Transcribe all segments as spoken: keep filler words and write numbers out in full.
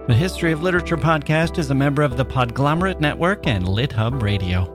The History of Literature podcast is a member of the Podglomerate Network and LitHub Radio.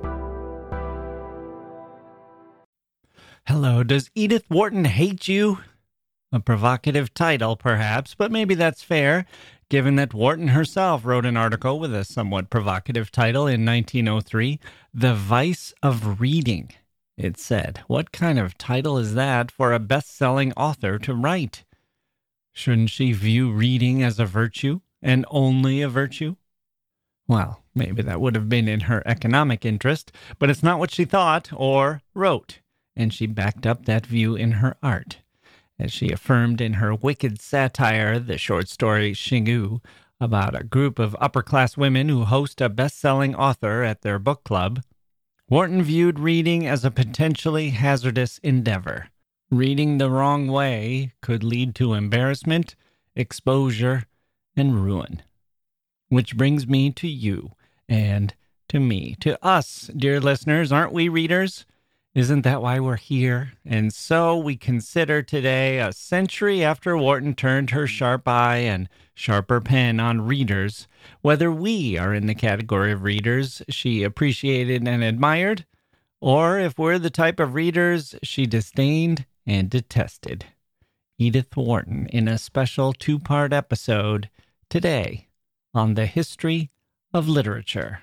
Hello, does Edith Wharton hate you? A provocative title, perhaps, but maybe that's fair, given that Wharton herself wrote an article with a somewhat provocative title in nineteen oh three, The Vice of Reading. It said, what kind of title is that for a best-selling author to write? Shouldn't she view reading as a virtue, and only a virtue? Well, maybe that would have been in her economic interest, but it's not what she thought or wrote, and she backed up that view in her art. As she affirmed in her wicked satire, the short story Xingu, about a group of upper-class women who host a best-selling author at their book club, Wharton viewed reading as a potentially hazardous endeavor. Reading the wrong way could lead to embarrassment, exposure, and ruin. Which brings me to you and to me, to us, dear listeners. Aren't we readers? Isn't that why we're here? And so we consider today, a century after Wharton turned her sharp eye and sharper pen on readers, whether we are in the category of readers she appreciated and admired, or if we're the type of readers she disdained and detested. Edith Wharton in a special two-part episode today on the History of Literature.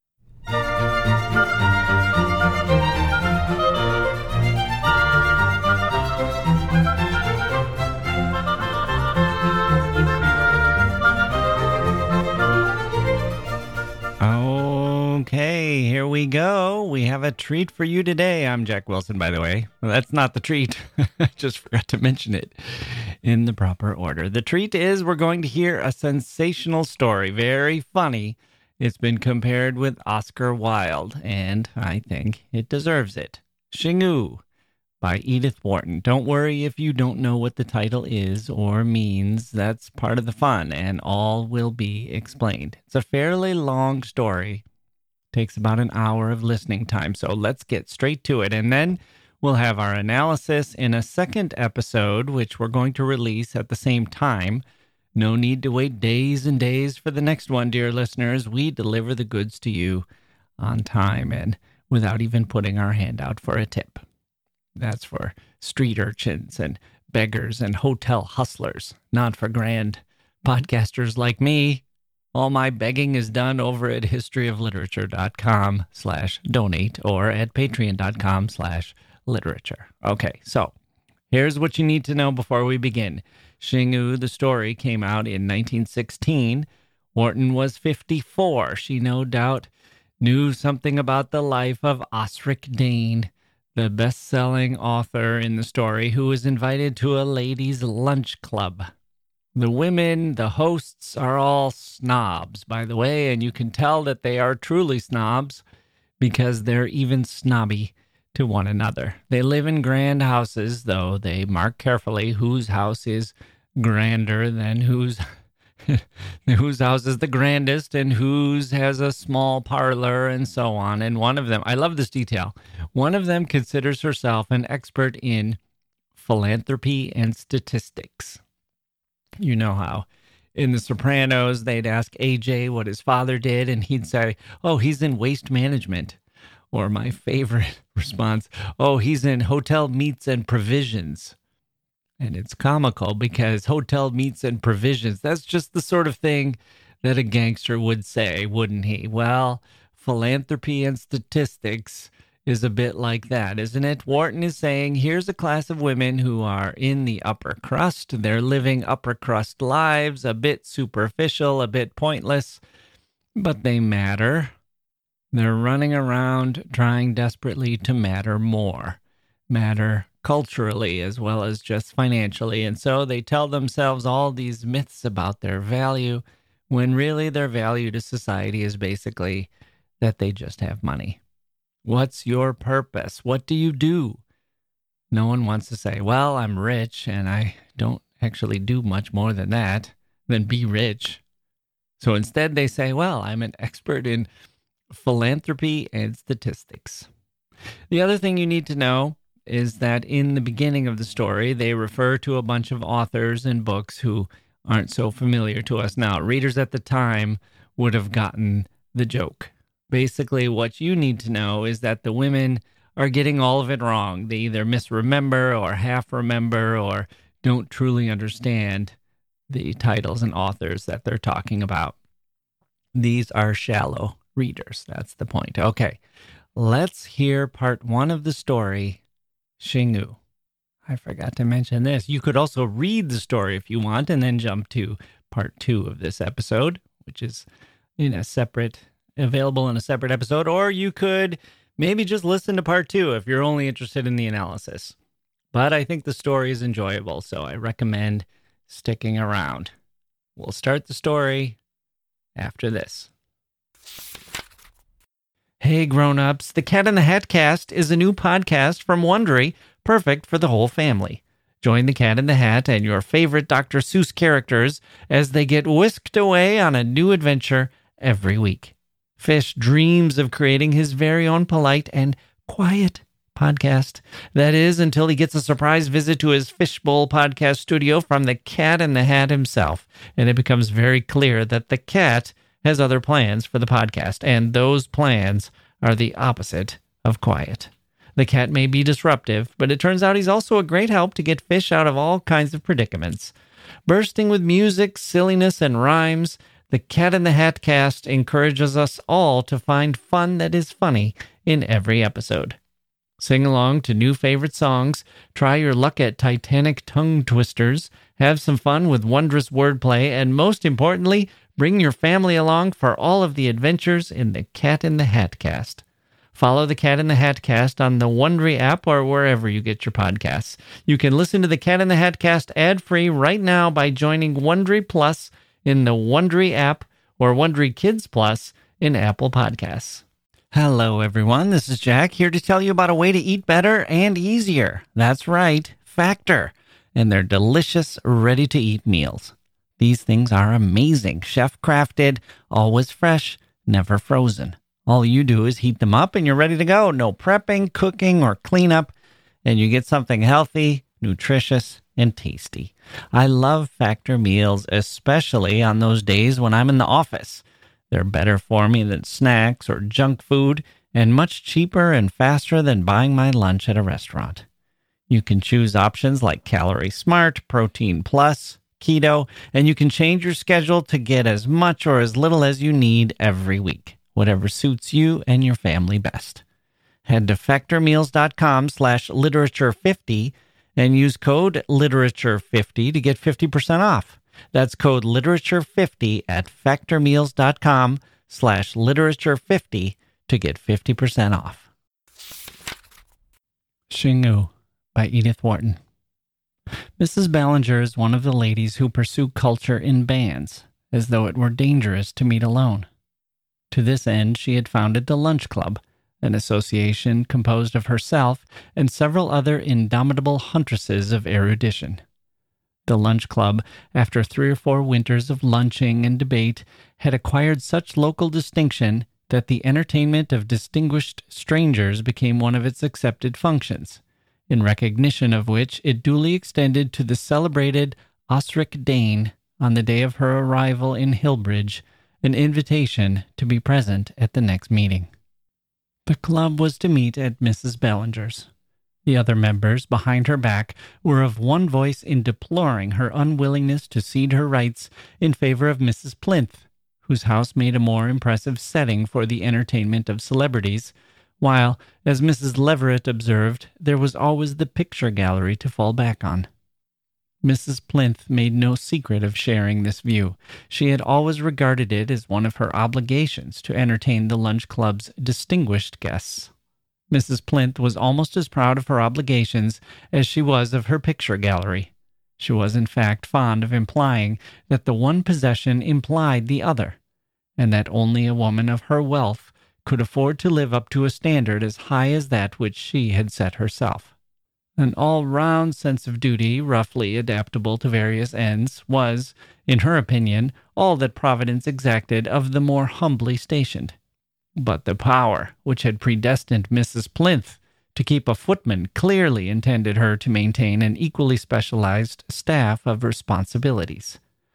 Okay, here we go. We have a treat for you today. I'm Jack Wilson, by the way. Well, that's not the treat. I just forgot to mention it in the proper order. The treat is we're going to hear a sensational story. Very funny. It's been compared with Oscar Wilde, and I think it deserves it. Xingu by Edith Wharton. Don't worry if you don't know what the title is or means. That's part of the fun, and all will be explained. It's a fairly long story. Takes about an hour of listening time, so let's get straight to it. And then we'll have our analysis in a second episode, which we're going to release at the same time. No need to wait days and days for the next one, dear listeners. We deliver the goods to you on time and without even putting our hand out for a tip. That's for street urchins and beggars and hotel hustlers, not for grand podcasters like me. All my begging is done over at historyofliterature.com slash donate or at patreon.com slash literature. Okay, so here's what you need to know before we begin. Xingu, the story, came out in nineteen sixteen. Wharton was fifty-four. She no doubt knew something about the life of Osric Dane, the best-selling author in the story, who was invited to a ladies' lunch club. The women, the hosts, are all snobs, by the way, and you can tell that they are truly snobs because they're even snobby to one another. They live in grand houses, though they mark carefully whose house is grander than whose whose house is the grandest and whose has a small parlor and so on. And one of them, I love this detail, one of them considers herself an expert in philanthropy and statistics. You know how in The Sopranos, they'd ask A J what his father did, and he'd say, oh, he's in waste management. Or my favorite response, oh, he's in hotel meats and provisions. And it's comical because hotel meats and provisions, that's just the sort of thing that a gangster would say, wouldn't he? Well, philanthropy and statistics is a bit like that, isn't it? Wharton is saying, here's a class of women who are in the upper crust. They're living upper crust lives, a bit superficial, a bit pointless, but they matter. They're running around trying desperately to matter more, matter culturally as well as just financially. And so they tell themselves all these myths about their value, when really their value to society is basically that they just have money. What's your purpose? What do you do? No one wants to say, well, I'm rich and I don't actually do much more than that, than be rich. So instead they say, well, I'm an expert in philanthropy and statistics. The other thing you need to know is that in the beginning of the story, they refer to a bunch of authors and books who aren't so familiar to us now. Readers at the time would have gotten the joke. Basically, what you need to know is that the women are getting all of it wrong. They either misremember or half remember or don't truly understand the titles and authors that they're talking about. These are shallow readers. That's the point. Okay, let's hear part one of the story, Xingyu. I forgot to mention this. You could also read the story if you want and then jump to part two of this episode, which is in a separate, available in a separate episode, or you could maybe just listen to part two if you're only interested in the analysis. But I think the story is enjoyable, so I recommend sticking around. We'll start the story after this. Hey grown-ups, the Cat in the Hat Cast is a new podcast from Wondery, perfect for the whole family. Join the Cat in the Hat and your favorite Doctor Seuss characters as they get whisked away on a new adventure every week. Fish dreams of creating his very own polite and quiet podcast. That is, until he gets a surprise visit to his Fishbowl podcast studio from the Cat in the Hat himself, and it becomes very clear that the cat has other plans for the podcast, and those plans are the opposite of quiet. The cat may be disruptive, but it turns out he's also a great help to get Fish out of all kinds of predicaments. Bursting with music, silliness, and rhymes, the Cat in the Hat Cast encourages us all to find fun that is funny in every episode. Sing along to new favorite songs, try your luck at Titanic tongue twisters, have some fun with wondrous wordplay, and most importantly, bring your family along for all of the adventures in the Cat in the Hat Cast. Follow the Cat in the Hat Cast on the Wondery app or wherever you get your podcasts. You can listen to the Cat in the Hat Cast ad-free right now by joining Wondery Plus in the Wondery app or Wondery Kids Plus in Apple Podcasts. Hello, everyone. This is Jack here to tell you about a way to eat better and easier. That's right, Factor, and their delicious, ready-to-eat meals. These things are amazing, chef-crafted, always fresh, never frozen. All you do is heat them up and you're ready to go. No prepping, cooking, or cleanup, and you get something healthy, nutritious, and tasty. I love Factor meals, especially on those days when I'm in the office. They're better for me than snacks or junk food, and much cheaper and faster than buying my lunch at a restaurant. You can choose options like Calorie Smart, Protein Plus, Keto, and you can change your schedule to get as much or as little as you need every week, whatever suits you and your family best. Head to factormeals.com slash literature50 and use code literature fifty to get fifty percent off. That's code literature fifty at factormeals.com slash literature50 to get fifty percent off. Xingyu by Edith Wharton. Missus Ballinger is one of the ladies who pursue culture in bands, as though it were dangerous to meet alone. To this end, she had founded the Lunch Club, an association composed of herself and several other indomitable huntresses of erudition. The Lunch Club, after three or four winters of lunching and debate, had acquired such local distinction that the entertainment of distinguished strangers became one of its accepted functions, in recognition of which it duly extended to the celebrated Osric Dane, on the day of her arrival in Hillbridge, an invitation to be present at the next meeting. The club was to meet at Missus Ballinger's. The other members, behind her back, were of one voice in deploring her unwillingness to cede her rights in favor of Missus Plinth, whose house made a more impressive setting for the entertainment of celebrities, while, as Missus Leverett observed, there was always the picture gallery to fall back on. Missus Plinth made no secret of sharing this view. She had always regarded it as one of her obligations to entertain the Lunch Club's distinguished guests. Missus Plinth was almost as proud of her obligations as she was of her picture gallery. She was, in fact, fond of implying that the one possession implied the other, and that only a woman of her wealth could afford to live up to a standard as high as that which she had set herself. An all-round sense of duty, roughly adaptable to various ends, was, in her opinion, all that Providence exacted of the more humbly stationed. But the power which had predestined Missus Plinth to keep a footman clearly intended her to maintain an equally specialized staff of responsibilities.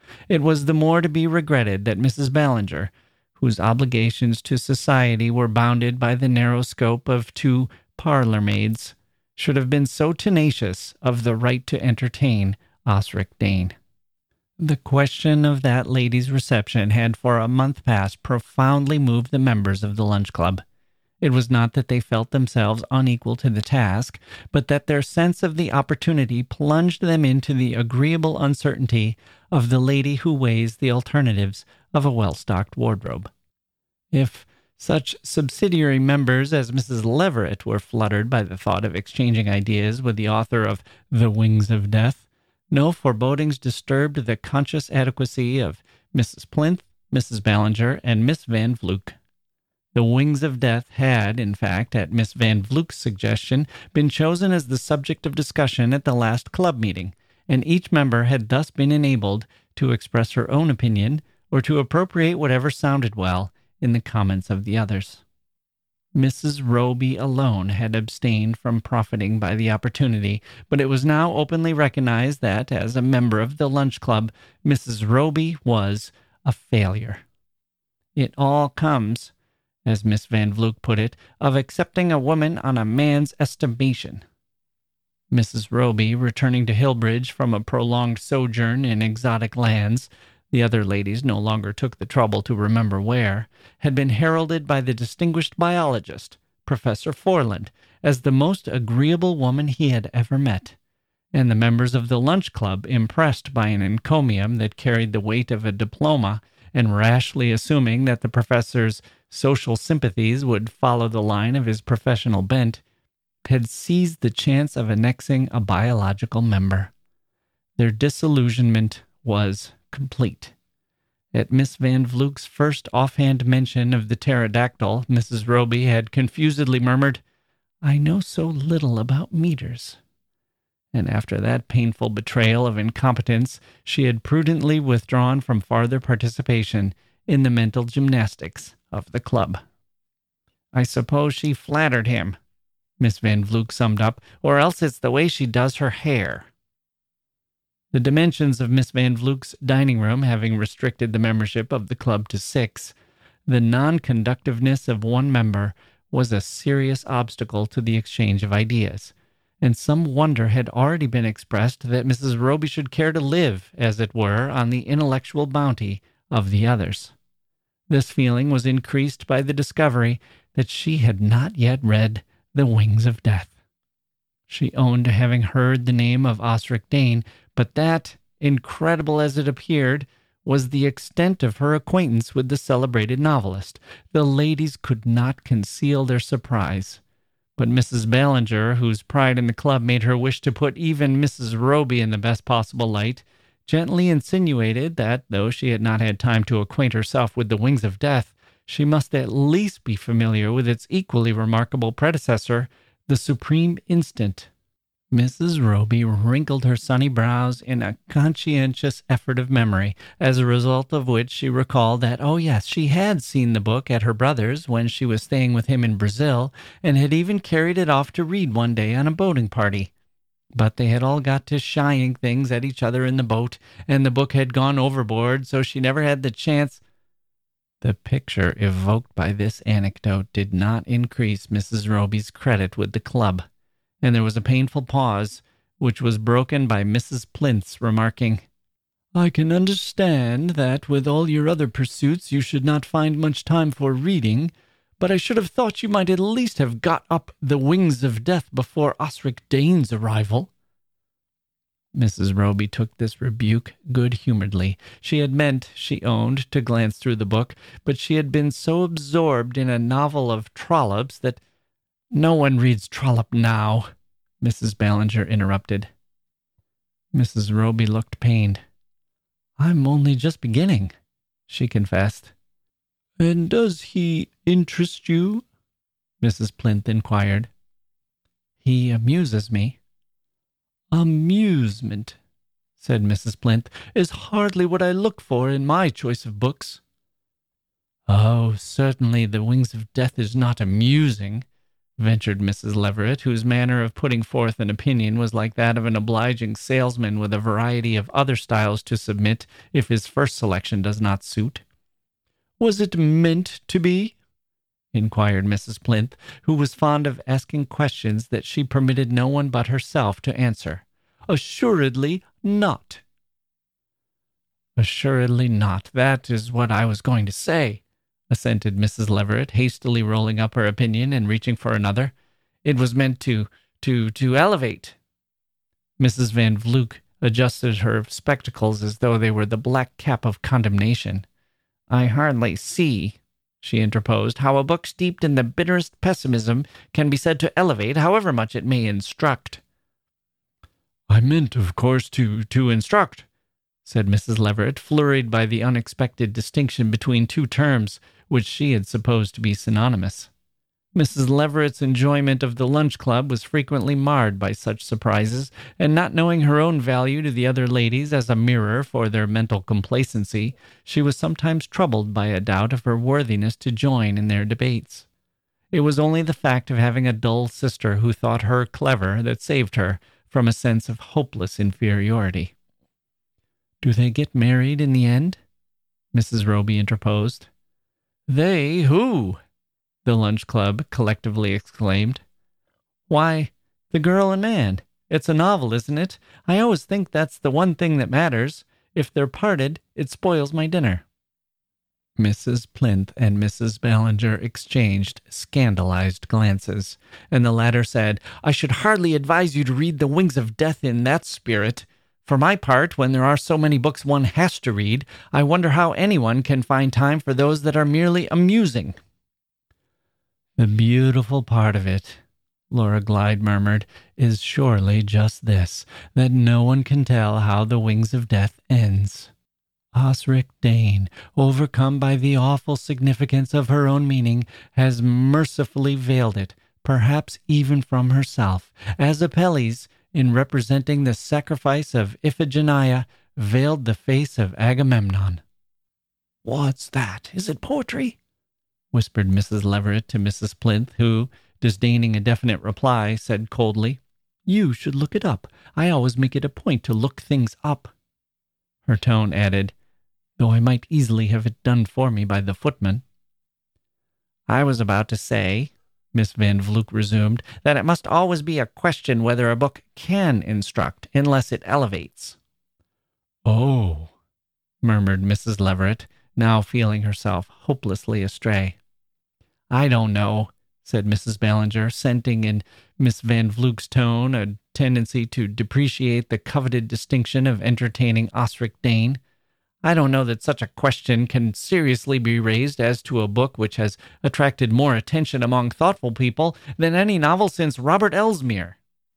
It was the more to be regretted that Missus Ballinger, whose obligations to society were bounded by the narrow scope of two parlor maids, should have been so tenacious of the right to entertain Osric Dane. The question of that lady's reception had for a month past profoundly moved the members of the Lunch Club. It was not that they felt themselves unequal to the task, but that their sense of the opportunity plunged them into the agreeable uncertainty of the lady who weighs the alternatives of a well-stocked wardrobe. If such subsidiary members as Missus Leverett were fluttered by the thought of exchanging ideas with the author of The Wings of Death, no forebodings disturbed the conscious adequacy of Missus Plinth, Missus Ballinger, and Miss Van Vluyck. The Wings of Death had, in fact, at Miss Van Vluyck's suggestion, been chosen as the subject of discussion at the last club meeting, and each member had thus been enabled to express her own opinion or to appropriate whatever sounded well in the comments of the others. Missus Roby alone had abstained from profiting by the opportunity, but it was now openly recognized that, as a member of the Lunch Club, Missus Roby was a failure. It all comes, as Miss Van Vluyck put it, of accepting a woman on a man's estimation. Missus Roby, returning to Hillbridge from a prolonged sojourn in exotic lands, the other ladies no longer took the trouble to remember where, had been heralded by the distinguished biologist, Professor Forland, as the most agreeable woman he had ever met, and the members of the Lunch Club, impressed by an encomium that carried the weight of a diploma, and rashly assuming that the professor's social sympathies would follow the line of his professional bent, had seized the chance of annexing a biological member. Their disillusionment was complete. At Miss Van Vluyck's first offhand mention of the pterodactyl, Missus Roby had confusedly murmured, "I know so little about meters." And after that painful betrayal of incompetence, she had prudently withdrawn from farther participation in the mental gymnastics of the club. "I suppose she flattered him," Miss Van Vluyck summed up, "or else it's the way she does her hair." The dimensions of Miss Van Vluyck's dining room having restricted the membership of the club to six, the non-conductiveness of one member was a serious obstacle to the exchange of ideas, and some wonder had already been expressed that Missus Roby should care to live, as it were, on the intellectual bounty of the others. This feeling was increased by the discovery that she had not yet read The Wings of Death. She owned to having heard the name of Osric Dane, but that, incredible as it appeared, was the extent of her acquaintance with the celebrated novelist. The ladies could not conceal their surprise. But Missus Ballinger, whose pride in the club made her wish to put even Missus Roby in the best possible light, gently insinuated that, though she had not had time to acquaint herself with The Wings of Death, she must at least be familiar with its equally remarkable predecessor, The Supreme Instant. Missus Roby wrinkled her sunny brows in a conscientious effort of memory, as a result of which she recalled that, oh yes, she had seen the book at her brother's when she was staying with him in Brazil, and had even carried it off to read one day on a boating party. But they had all got to shying things at each other in the boat, and the book had gone overboard, so she never had the chance. The picture evoked by this anecdote did not increase Missus Roby's credit with the club, and there was a painful pause, which was broken by Missus Plinth's remarking, "I can understand that with all your other pursuits you should not find much time for reading, but I should have thought you might at least have got up The Wings of Death before Osric Dane's arrival." Missus Roby took this rebuke good-humoredly. She had meant, she owned, to glance through the book, but she had been so absorbed in a novel of Trollope's that— "No one reads Trollope now," Missus Ballinger interrupted. Missus Roby looked pained. "I'm only just beginning," she confessed. "And does he interest you?" Missus Plinth inquired. "He amuses me." "Amusement," said Missus Plinth, "is hardly what I look for in my choice of books." "Oh, certainly The Wings of Death is not amusing," ventured Missus Leverett, whose manner of putting forth an opinion was like that of an obliging salesman with a variety of other styles to submit if his first selection does not suit. "Was it meant to be?" inquired Missus Plinth, who was fond of asking questions that she permitted no one but herself to answer. "Assuredly not." "Assuredly not. That is what I was going to say," assented Missus Leverett, hastily rolling up her opinion and reaching for another. "It was meant to, to, to elevate." Missus Van Vloek adjusted her spectacles as though they were the black cap of condemnation. "I hardly see," she interposed, "how a book steeped in the bitterest pessimism can be said to elevate, however much it may instruct." "I meant, of course, to, to instruct," said Missus Leverett, flurried by the unexpected distinction between two terms which she had supposed to be synonymous. Missus Leverett's enjoyment of the lunch club was frequently marred by such surprises, and not knowing her own value to the other ladies as a mirror for their mental complacency, she was sometimes troubled by a doubt of her worthiness to join in their debates. It was only the fact of having a dull sister who thought her clever that saved her from a sense of hopeless inferiority. "Do they get married in the end?" Missus Roby interposed. "They who?" the lunch club collectively exclaimed. "Why, the girl and man. It's a novel, isn't it? I always think that's the one thing that matters. If they're parted, it spoils my dinner." Missus Plinth and Missus Ballinger exchanged scandalized glances, and the latter said, "I should hardly advise you to read The Wings of Death in that spirit. For my part, when there are so many books one has to read, I wonder how anyone can find time for those that are merely amusing." "The beautiful part of it," Laura Glyde murmured, "is surely just this, that no one can tell how The Wings of Death ends. Osric Dane, overcome by the awful significance of her own meaning, has mercifully veiled it, perhaps even from herself, as Apelles, in representing the sacrifice of Iphigenia, veiled the face of Agamemnon." "What's that? Is it poetry?" whispered Missus Leverett to Missus Plinth, who, disdaining a definite reply, said coldly, "You should look it up. I always make it a point to look things up." Her tone added, "Though I might easily have it done for me by the footman." "I was about to say," Miss Van Vloek resumed, "that it must always be a question whether a book can instruct unless it elevates." "Oh," murmured Missus Leverett, now feeling herself hopelessly astray. "I don't know," said Missus Ballinger, scenting in Miss Van Vloek's tone a tendency to depreciate the coveted distinction of entertaining Osric Dane. "I don't know that such a question can seriously be raised as to a book which has attracted more attention among thoughtful people than any novel since Robert Elsmere."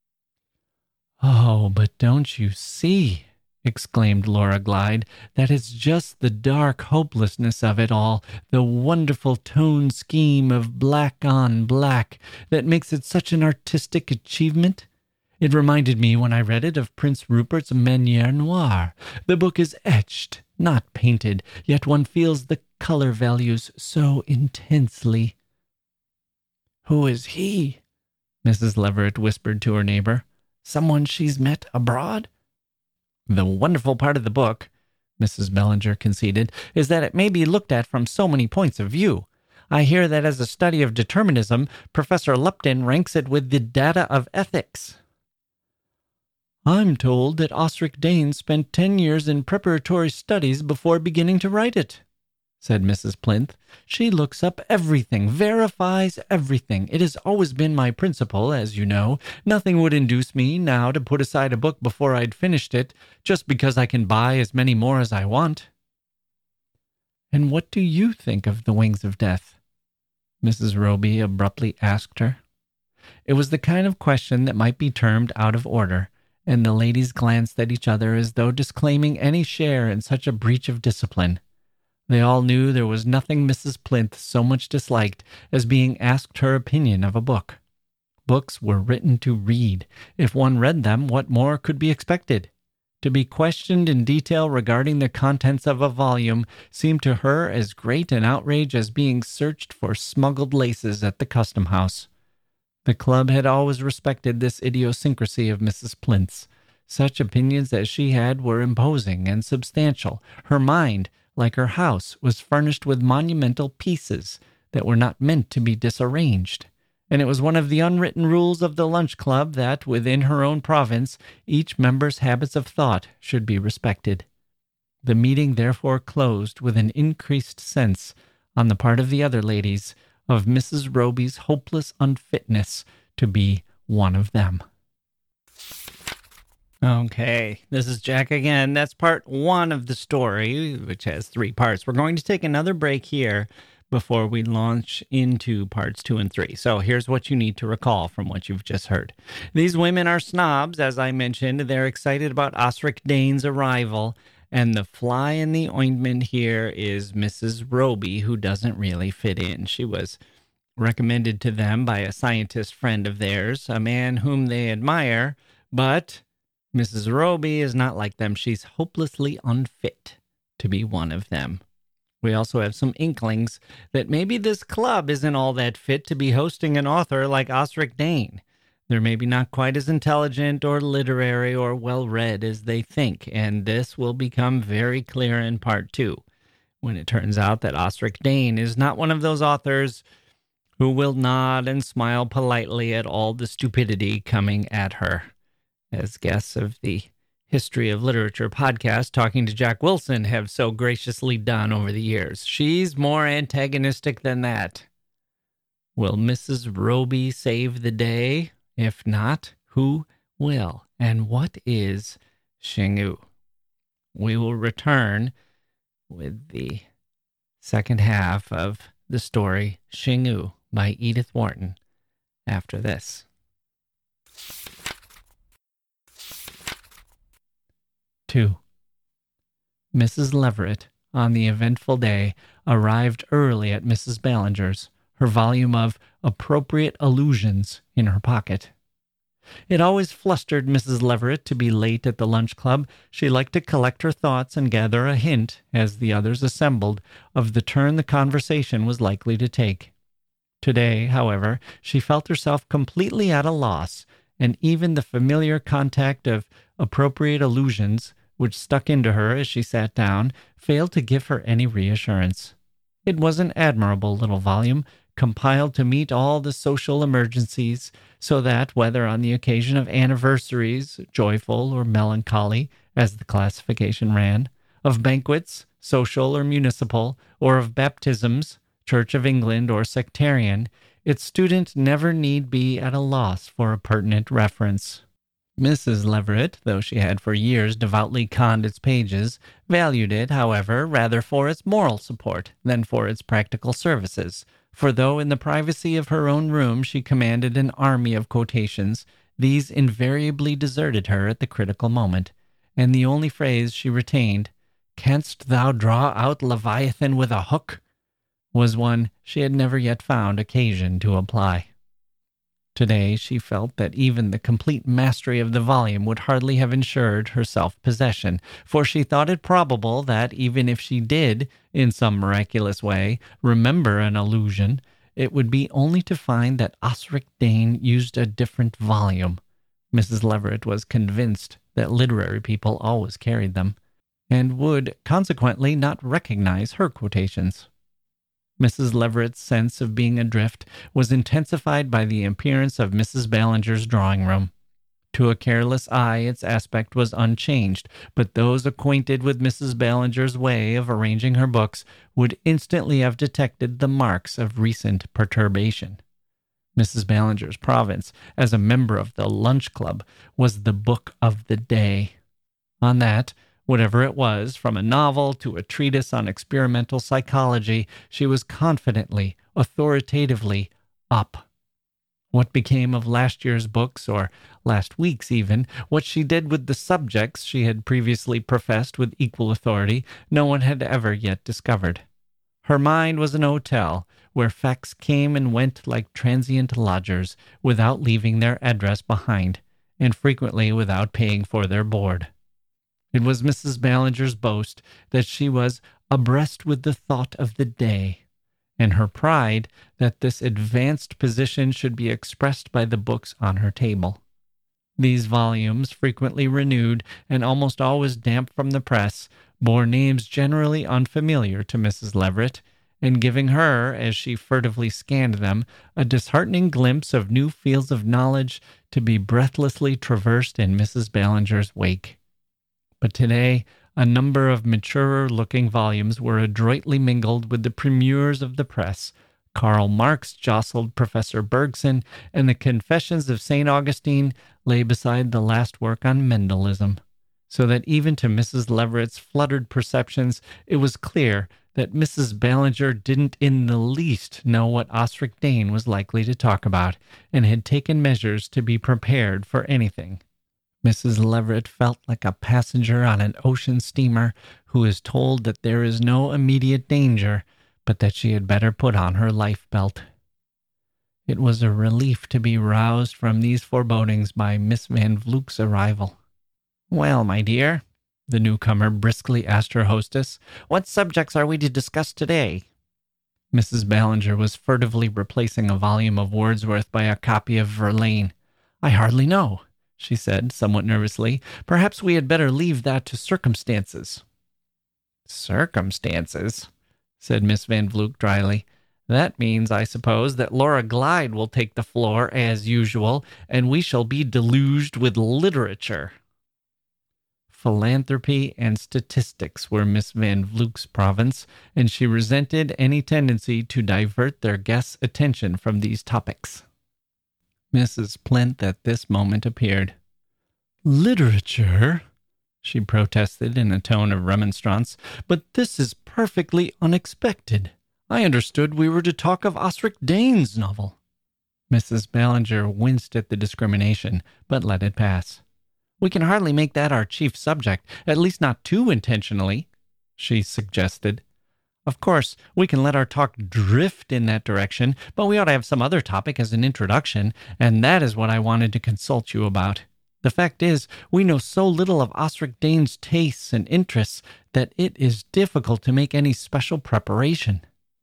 "Oh, but don't you see," exclaimed Laura Glyde, "that it's just the dark hopelessness of it all, the wonderful tone scheme of black on black, that makes it such an artistic achievement? It reminded me, when I read it, of Prince Rupert's Manière Noire. The book is etched, not painted, yet one feels the color values so intensely." "Who is he?" Missus Leverett whispered to her neighbor. "Someone she's met abroad?" "The wonderful part of the book," Missus Ballinger conceded, "is that it may be looked at from so many points of view. I hear that as a study of determinism, Professor Lupton ranks it with the data of ethics." "I'm told that Osric Dane spent ten years in preparatory studies before beginning to write it," said Missus Plinth. "She looks up everything, verifies everything. It has always been my principle, as you know. Nothing would induce me now to put aside a book before I'd finished it, just because I can buy as many more as I want." "And what do you think of The Wings of Death?" Missus Roby abruptly asked her. It was the kind of question that might be termed out of order, and the ladies glanced at each other as though disclaiming any share in such a breach of discipline. They all knew there was nothing Missus Plinth so much disliked as being asked her opinion of a book. Books were written to read. If one read them, what more could be expected? To be questioned in detail regarding the contents of a volume seemed to her as great an outrage as being searched for smuggled laces at the custom house. The club had always respected this idiosyncrasy of Missus Plinth's. Such opinions as she had were imposing and substantial. Her mind, like her house, was furnished with monumental pieces that were not meant to be disarranged. And it was one of the unwritten rules of the Lunch Club that, within her own province, each member's habits of thought should be respected. The meeting therefore closed with an increased sense, on the part of the other ladies, of Missus Roby's hopeless unfitness to be one of them. Okay, this is Jack again. That's part one of the story, which has three parts. We're going to take another break here before we launch into parts two and three. So here's what you need to recall from what you've just heard. These women are snobs, as I mentioned. They're excited about Osric Dane's arrival, and the fly in the ointment here is Missus Roby, who doesn't really fit in. She was recommended to them by a scientist friend of theirs, a man whom they admire, but Missus Roby is not like them. She's hopelessly unfit to be one of them. We also have some inklings that maybe this club isn't all that fit to be hosting an author like Osric Dane. They're maybe not quite as intelligent or literary or well-read as they think, and this will become very clear in part two, when it turns out that Osric Dane is not one of those authors who will nod and smile politely at all the stupidity coming at her. As guests of the History of Literature podcast, Talking to Jack Wilson, have so graciously done over the years. She's more antagonistic than that. Will Missus Roby save the day? If not, who will? And what is Xingyu? We will return with the second half of the story, Xingyu, by Edith Wharton, after this. two. Missus Leverett, on the eventful day, arrived early at Missus Ballinger's, her volume of Appropriate Allusions in her pocket. It always flustered Missus Leverett to be late at the lunch club. She liked to collect her thoughts and gather a hint, as the others assembled, of the turn the conversation was likely to take. Today, however, she felt herself completely at a loss, and even the familiar contact of appropriate allusions, which stuck into her as she sat down, failed to give her any reassurance. It was an admirable little volume, compiled to meet all the social emergencies, so that, whether on the occasion of anniversaries, joyful or melancholy, as the classification ran, of banquets, social or municipal, or of baptisms, Church of England or sectarian, its student never need be at a loss for a pertinent reference. Missus Leverett, though she had for years devoutly conned its pages, valued it, however, rather for its moral support than for its practical services, for though in the privacy of her own room she commanded an army of quotations, these invariably deserted her at the critical moment, and the only phrase she retained, "Canst thou draw out Leviathan with a hook?" was one she had never yet found occasion to apply. Today she felt that even the complete mastery of the volume would hardly have ensured her self-possession, for she thought it probable that even if she did, in some miraculous way, remember an allusion, it would be only to find that Osric Dane used a different volume. Missus Leverett was convinced that literary people always carried them, and would consequently not recognize her quotations. Missus Leverett's sense of being adrift was intensified by the appearance of Missus Ballinger's drawing-room. To a careless eye its aspect was unchanged, but those acquainted with Missus Ballinger's way of arranging her books would instantly have detected the marks of recent perturbation. Missus Ballinger's province, as a member of the Lunch Club, was the book of the day. On that, whatever it was, from a novel to a treatise on experimental psychology, she was confidently, authoritatively up. What became of last year's books, or last week's even, what she did with the subjects she had previously professed with equal authority, no one had ever yet discovered. Her mind was an hotel, where facts came and went like transient lodgers, without leaving their address behind, and frequently without paying for their board. It was Missus Ballinger's boast that she was abreast with the thought of the day, and her pride that this advanced position should be expressed by the books on her table. These volumes, frequently renewed and almost always damp from the press, bore names generally unfamiliar to Missus Leverett, and giving her, as she furtively scanned them, a disheartening glimpse of new fields of knowledge to be breathlessly traversed in Missus Ballinger's wake. But today, a number of maturer-looking volumes were adroitly mingled with the primeurs of the press. Karl Marx jostled Professor Bergson, and the Confessions of Saint Augustine lay beside the last work on Mendelism, so that even to Missus Leverett's fluttered perceptions it was clear that Missus Ballinger didn't in the least know what Osric Dane was likely to talk about, and had taken measures to be prepared for anything. Missus Leverett felt like a passenger on an ocean steamer who is told that there is no immediate danger, but that she had better put on her life belt. It was a relief to be roused from these forebodings by Miss Van Vluyck's arrival. "Well, my dear," the newcomer briskly asked her hostess, "what subjects are we to discuss today?" Missus Ballinger was furtively replacing a volume of Wordsworth by a copy of Verlaine. "I hardly know," she said, somewhat nervously. "Perhaps we had better leave that to circumstances." "Circumstances?" said Miss Van Vluyck dryly. "That means, I suppose, that Laura Glyde will take the floor, as usual, and we shall be deluged with literature." Philanthropy and statistics were Miss Van Vluyck's province, and she resented any tendency to divert their guests' attention from these topics. Missus Plinth at this moment appeared. "Literature?" she protested in a tone of remonstrance, "but this is perfectly unexpected. I understood we were to talk of Osric Dane's novel." Missus Ballinger winced at the discrimination, but let it pass. "We can hardly make that our chief subject, at least not too intentionally," she suggested. "Of course, we can let our talk drift in that direction, but we ought to have some other topic as an introduction, and that is what I wanted to consult you about. The fact is, we know so little of Osric Dane's tastes and interests that it is difficult to make any special preparation."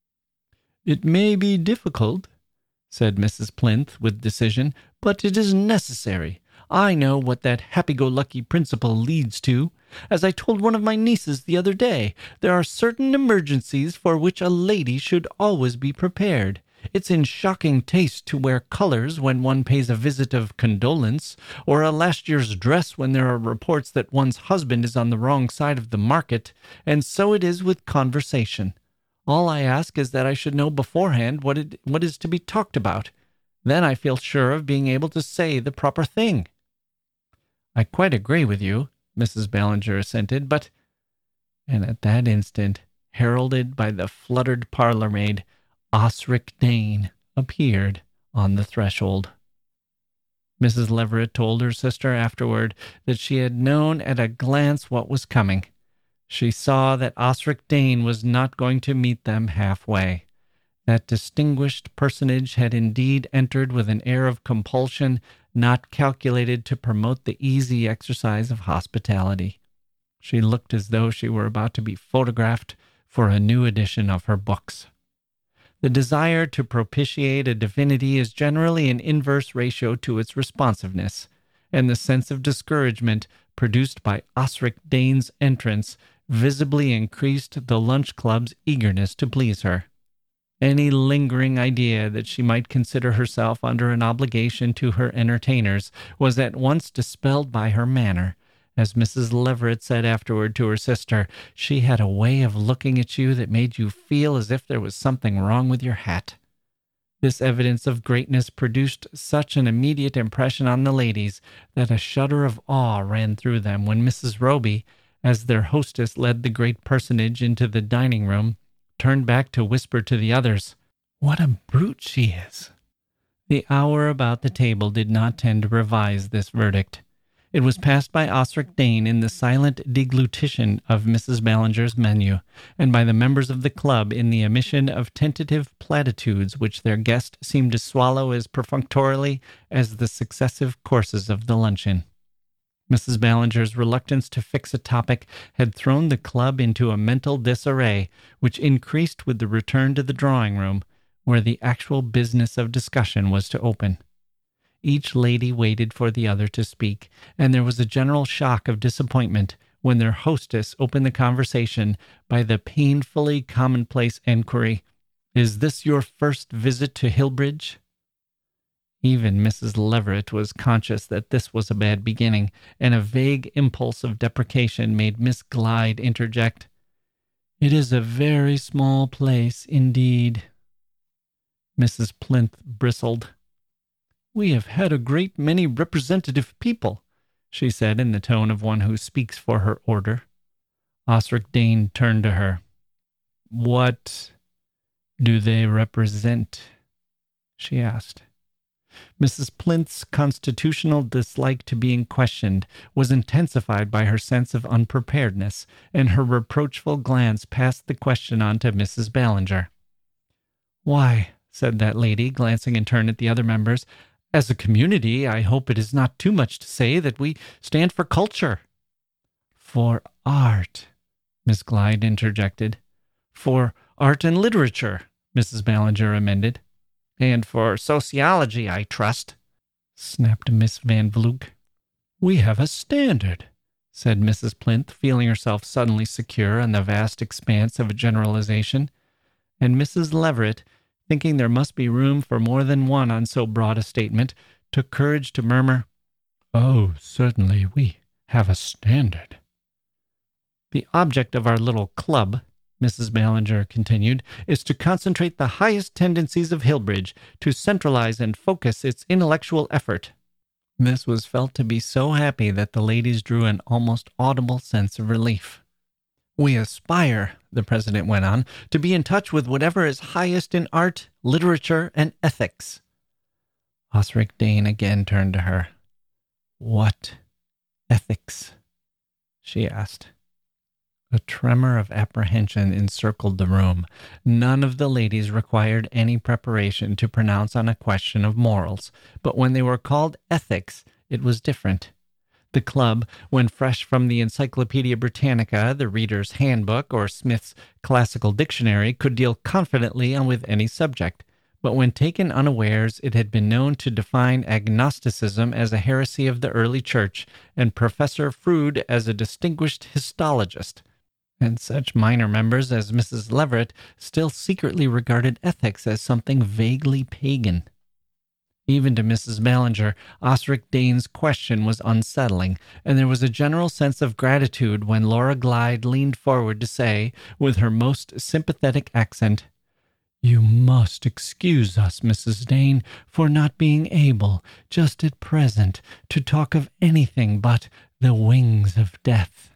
"It may be difficult," said Missus Plinth with decision, "but it is necessary. I know what that happy-go-lucky principle leads to. As I told one of my nieces the other day, there are certain emergencies for which a lady should always be prepared. It's in shocking taste to wear colors when one pays a visit of condolence, or a last year's dress when there are reports that one's husband is on the wrong side of the market, and so it is with conversation. All I ask is that I should know beforehand what it what is to be talked about. Then I feel sure of being able to say the proper thing." "I quite agree with you," Missus Ballinger assented, "but—" And at that instant, heralded by the fluttered parlour-maid, Osric Dane appeared on the threshold. Missus Leverett told her sister afterward that she had known at a glance what was coming. She saw that Osric Dane was not going to meet them halfway. That distinguished personage had indeed entered with an air of compulsion not calculated to promote the easy exercise of hospitality. She looked as though she were about to be photographed for a new edition of her books. The desire to propitiate a divinity is generally in inverse ratio to its responsiveness, and the sense of discouragement produced by Osric Dane's entrance visibly increased the Lunch Club's eagerness to please her. Any lingering idea that she might consider herself under an obligation to her entertainers was at once dispelled by her manner. As Missus Leverett said afterward to her sister, she had a way of looking at you that made you feel as if there was something wrong with your hat. This evidence of greatness produced such an immediate impression on the ladies that a shudder of awe ran through them when Missus Roby, as their hostess led the great personage into the dining-room, turned back to whisper to the others, "What a brute she is!" The hour about the table did not tend to revise this verdict. It was passed by Osric Dane in the silent deglutition of Missus Ballinger's menu, and by the members of the club in the emission of tentative platitudes which their guest seemed to swallow as perfunctorily as the successive courses of the luncheon. Missus Ballinger's reluctance to fix a topic had thrown the club into a mental disarray, which increased with the return to the drawing room, where the actual business of discussion was to open. Each lady waited for the other to speak, and there was a general shock of disappointment when their hostess opened the conversation by the painfully commonplace enquiry, "Is this your first visit to Hillbridge?" Even Missus Leverett was conscious that this was a bad beginning, and a vague impulse of deprecation made Miss Glyde interject, "It is a very small place indeed." Missus Plinth bristled. "We have had a great many representative people," she said in the tone of one who speaks for her order. Osric Dane turned to her. "What do they represent?" she asked. Missus Plinth's constitutional dislike to being questioned was intensified by her sense of unpreparedness, and her reproachful glance passed the question on to Missus Ballinger. "Why," said that lady, glancing in turn at the other members, "as a community, I hope it is not too much to say that we stand for culture." "For art," Miss Glyde interjected. "For art and literature," Missus Ballinger amended. "And for sociology, I trust," snapped Miss Van Vluyck. "We have a standard," said Missus Plinth, feeling herself suddenly secure on the vast expanse of a generalization. And Missus Leverett, thinking there must be room for more than one on so broad a statement, took courage to murmur, "Oh, certainly we have a standard." "The object of our little club," Missus Ballinger continued, "is to concentrate the highest tendencies of Hillbridge, to centralize and focus its intellectual effort." This was felt to be so happy that the ladies drew an almost audible sense of relief. "We aspire," the president went on, "to be in touch with whatever is highest in art, literature, and ethics." Osric Dane again turned to her. "What ethics?" she asked. A tremor of apprehension encircled the room. None of the ladies required any preparation to pronounce on a question of morals, but when they were called ethics, it was different. The club, when fresh from the Encyclopedia Britannica, the Reader's Handbook, or Smith's Classical Dictionary, could deal confidently on with any subject. But when taken unawares, it had been known to define agnosticism as a heresy of the early church, and Professor Froude as a distinguished histologist. And such minor members as Missus Leverett still secretly regarded ethics as something vaguely pagan. Even to Missus Ballinger, Osric Dane's question was unsettling, and there was a general sense of gratitude when Laura Glyde leaned forward to say, with her most sympathetic accent, "You must excuse us, Missus Dane, for not being able, just at present, to talk of anything but the wings of death."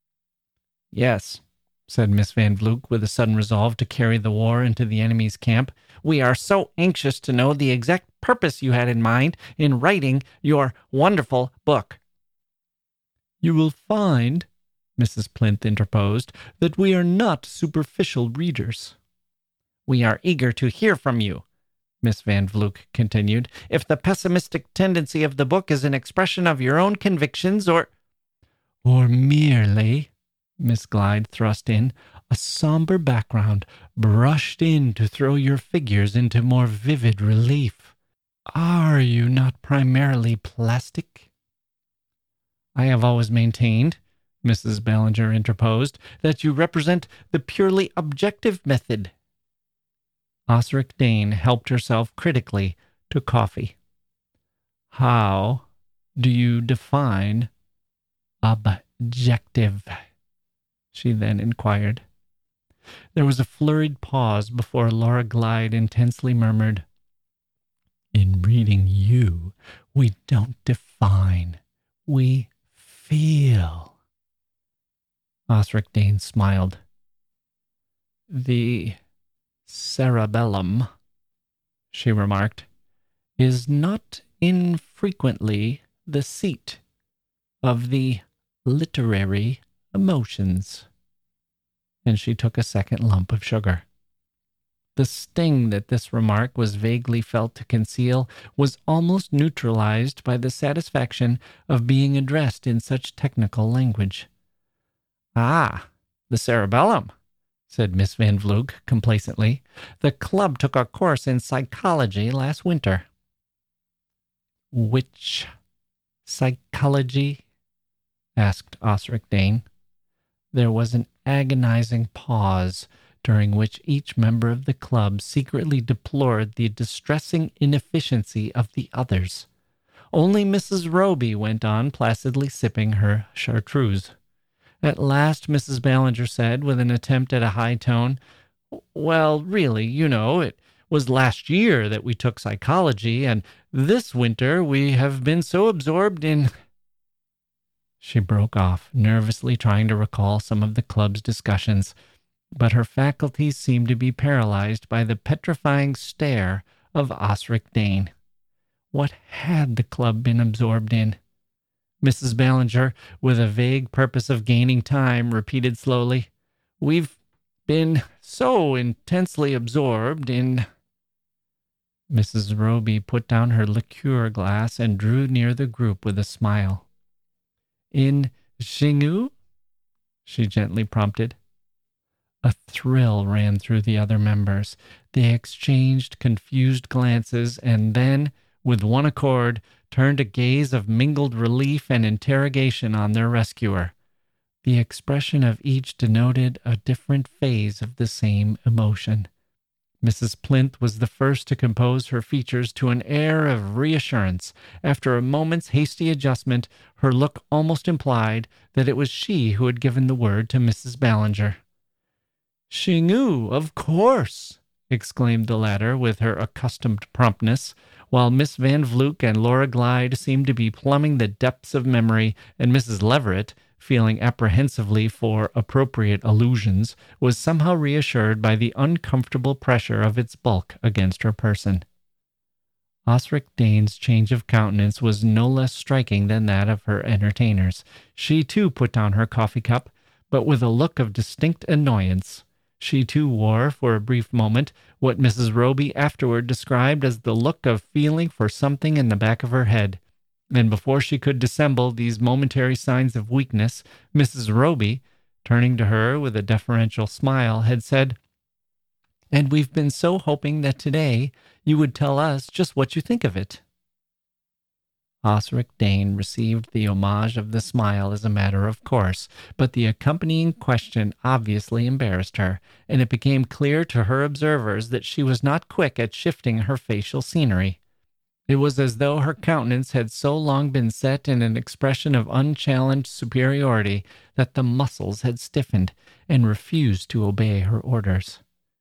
"Yes," said Miss Van Vluyck with a sudden resolve to carry the war into the enemy's camp, "we are so anxious to know the exact purpose you had in mind in writing your wonderful book." "You will find," Missus Plinth interposed, "that we are not superficial readers." "We are eager to hear from you," Miss Van Vluyck continued, "if the pessimistic tendency of the book is an expression of your own convictions or—" "Or merely," Miss Glyde thrust in, "a somber background brushed in to throw your figures into more vivid relief. Are you not primarily plastic?" "I have always maintained," Missus Ballinger interposed, "that you represent the purely objective method." Osric Dane helped herself critically to coffee. "How do you define objective?" she then inquired. There was a flurried pause before Laura Glyde intensely murmured, "In reading you, we don't define, we feel." Osric Dane smiled. "The cerebellum," she remarked, "is not infrequently the seat of the literary emotions." And she took a second lump of sugar. The sting that this remark was vaguely felt to conceal was almost neutralized by the satisfaction of being addressed in such technical language. "Ah, the cerebellum," said Miss Van Vluyck complacently. "The club took a course in psychology last winter." "Which psychology?" asked Osric Dane. There was an agonizing pause, during which each member of the club secretly deplored the distressing inefficiency of the others. Only Missus Roby went on placidly sipping her chartreuse. At last Missus Ballinger said, with an attempt at a high tone, "Well, really, you know, it was last year that we took psychology, and this winter we have been so absorbed in—" She broke off, nervously trying to recall some of the club's discussions, but her faculties seemed to be paralyzed by the petrifying stare of Osric Dane. What had the club been absorbed in? Missus Ballinger, with a vague purpose of gaining time, repeated slowly, "We've been so intensely absorbed in—" Missus Roby put down her liqueur glass and drew near the group with a smile. "In Xingu?" she gently prompted. A thrill ran through the other members. They exchanged confused glances and then, with one accord, turned a gaze of mingled relief and interrogation on their rescuer. The expression of each denoted a different phase of the same emotion. Missus Plinth was the first to compose her features to an air of reassurance. After a moment's hasty adjustment, her look almost implied that it was she who had given the word to Missus Ballinger. "Xingu, of course!" exclaimed the latter with her accustomed promptness, while Miss Van Vluyck and Laura Glyde seemed to be plumbing the depths of memory, and Missus Leverett, feeling apprehensively for appropriate allusions, was somehow reassured by the uncomfortable pressure of its bulk against her person. Osric Dane's change of countenance was no less striking than that of her entertainers. She too put down her coffee cup, but with a look of distinct annoyance. She too wore, for a brief moment, what Missus Roby afterward described as the look of feeling for something in the back of her head. And before she could dissemble these momentary signs of weakness, Missus Roby, turning to her with a deferential smile, had said, "And we've been so hoping that today you would tell us just what you think of it." Osric Dane received the homage of the smile as a matter of course, but the accompanying question obviously embarrassed her, and it became clear to her observers that she was not quick at shifting her facial scenery. It was as though her countenance had so long been set in an expression of unchallenged superiority that the muscles had stiffened and refused to obey her orders.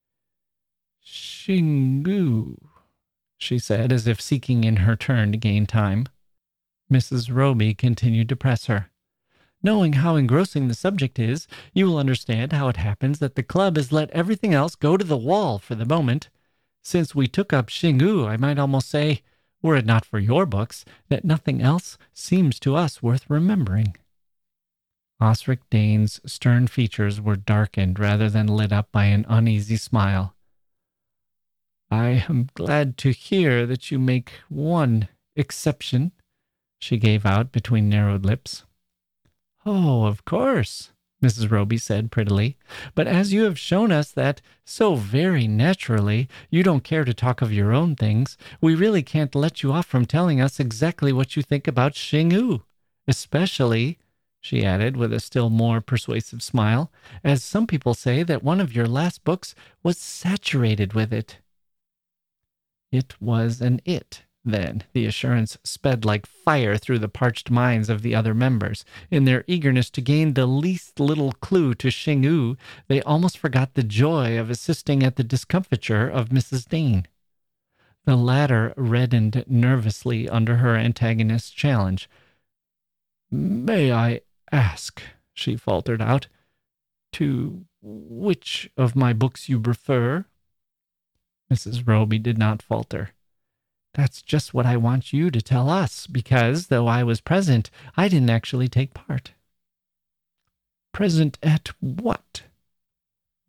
"Xingu," she said, as if seeking in her turn to gain time. Missus Roby continued to press her. "Knowing how engrossing the subject is, you will understand how it happens that the club has let everything else go to the wall for the moment. Since we took up Xingu, I might almost say, were it not for your books, that nothing else seems to us worth remembering." Osric Dane's stern features were darkened rather than lit up by an uneasy smile. "I am glad to hear that you make one exception," she gave out between narrowed lips. "Oh, of course," Missus Roby said prettily. "But as you have shown us that, so very naturally, you don't care to talk of your own things, we really can't let you off from telling us exactly what you think about Xingu. Especially," she added with a still more persuasive smile, "as some people say that one of your last books was saturated with it." It was an it. Then the assurance sped like fire through the parched minds of the other members. In their eagerness to gain the least little clue to Xingu, they almost forgot the joy of assisting at the discomfiture of Missus Dane. The latter reddened nervously under her antagonist's challenge. "May I ask," she faltered out, "to which of my books you refer?" Missus Roby did not falter. "That's just what I want you to tell us, because, though I was present, I didn't actually take part." "Present at what?"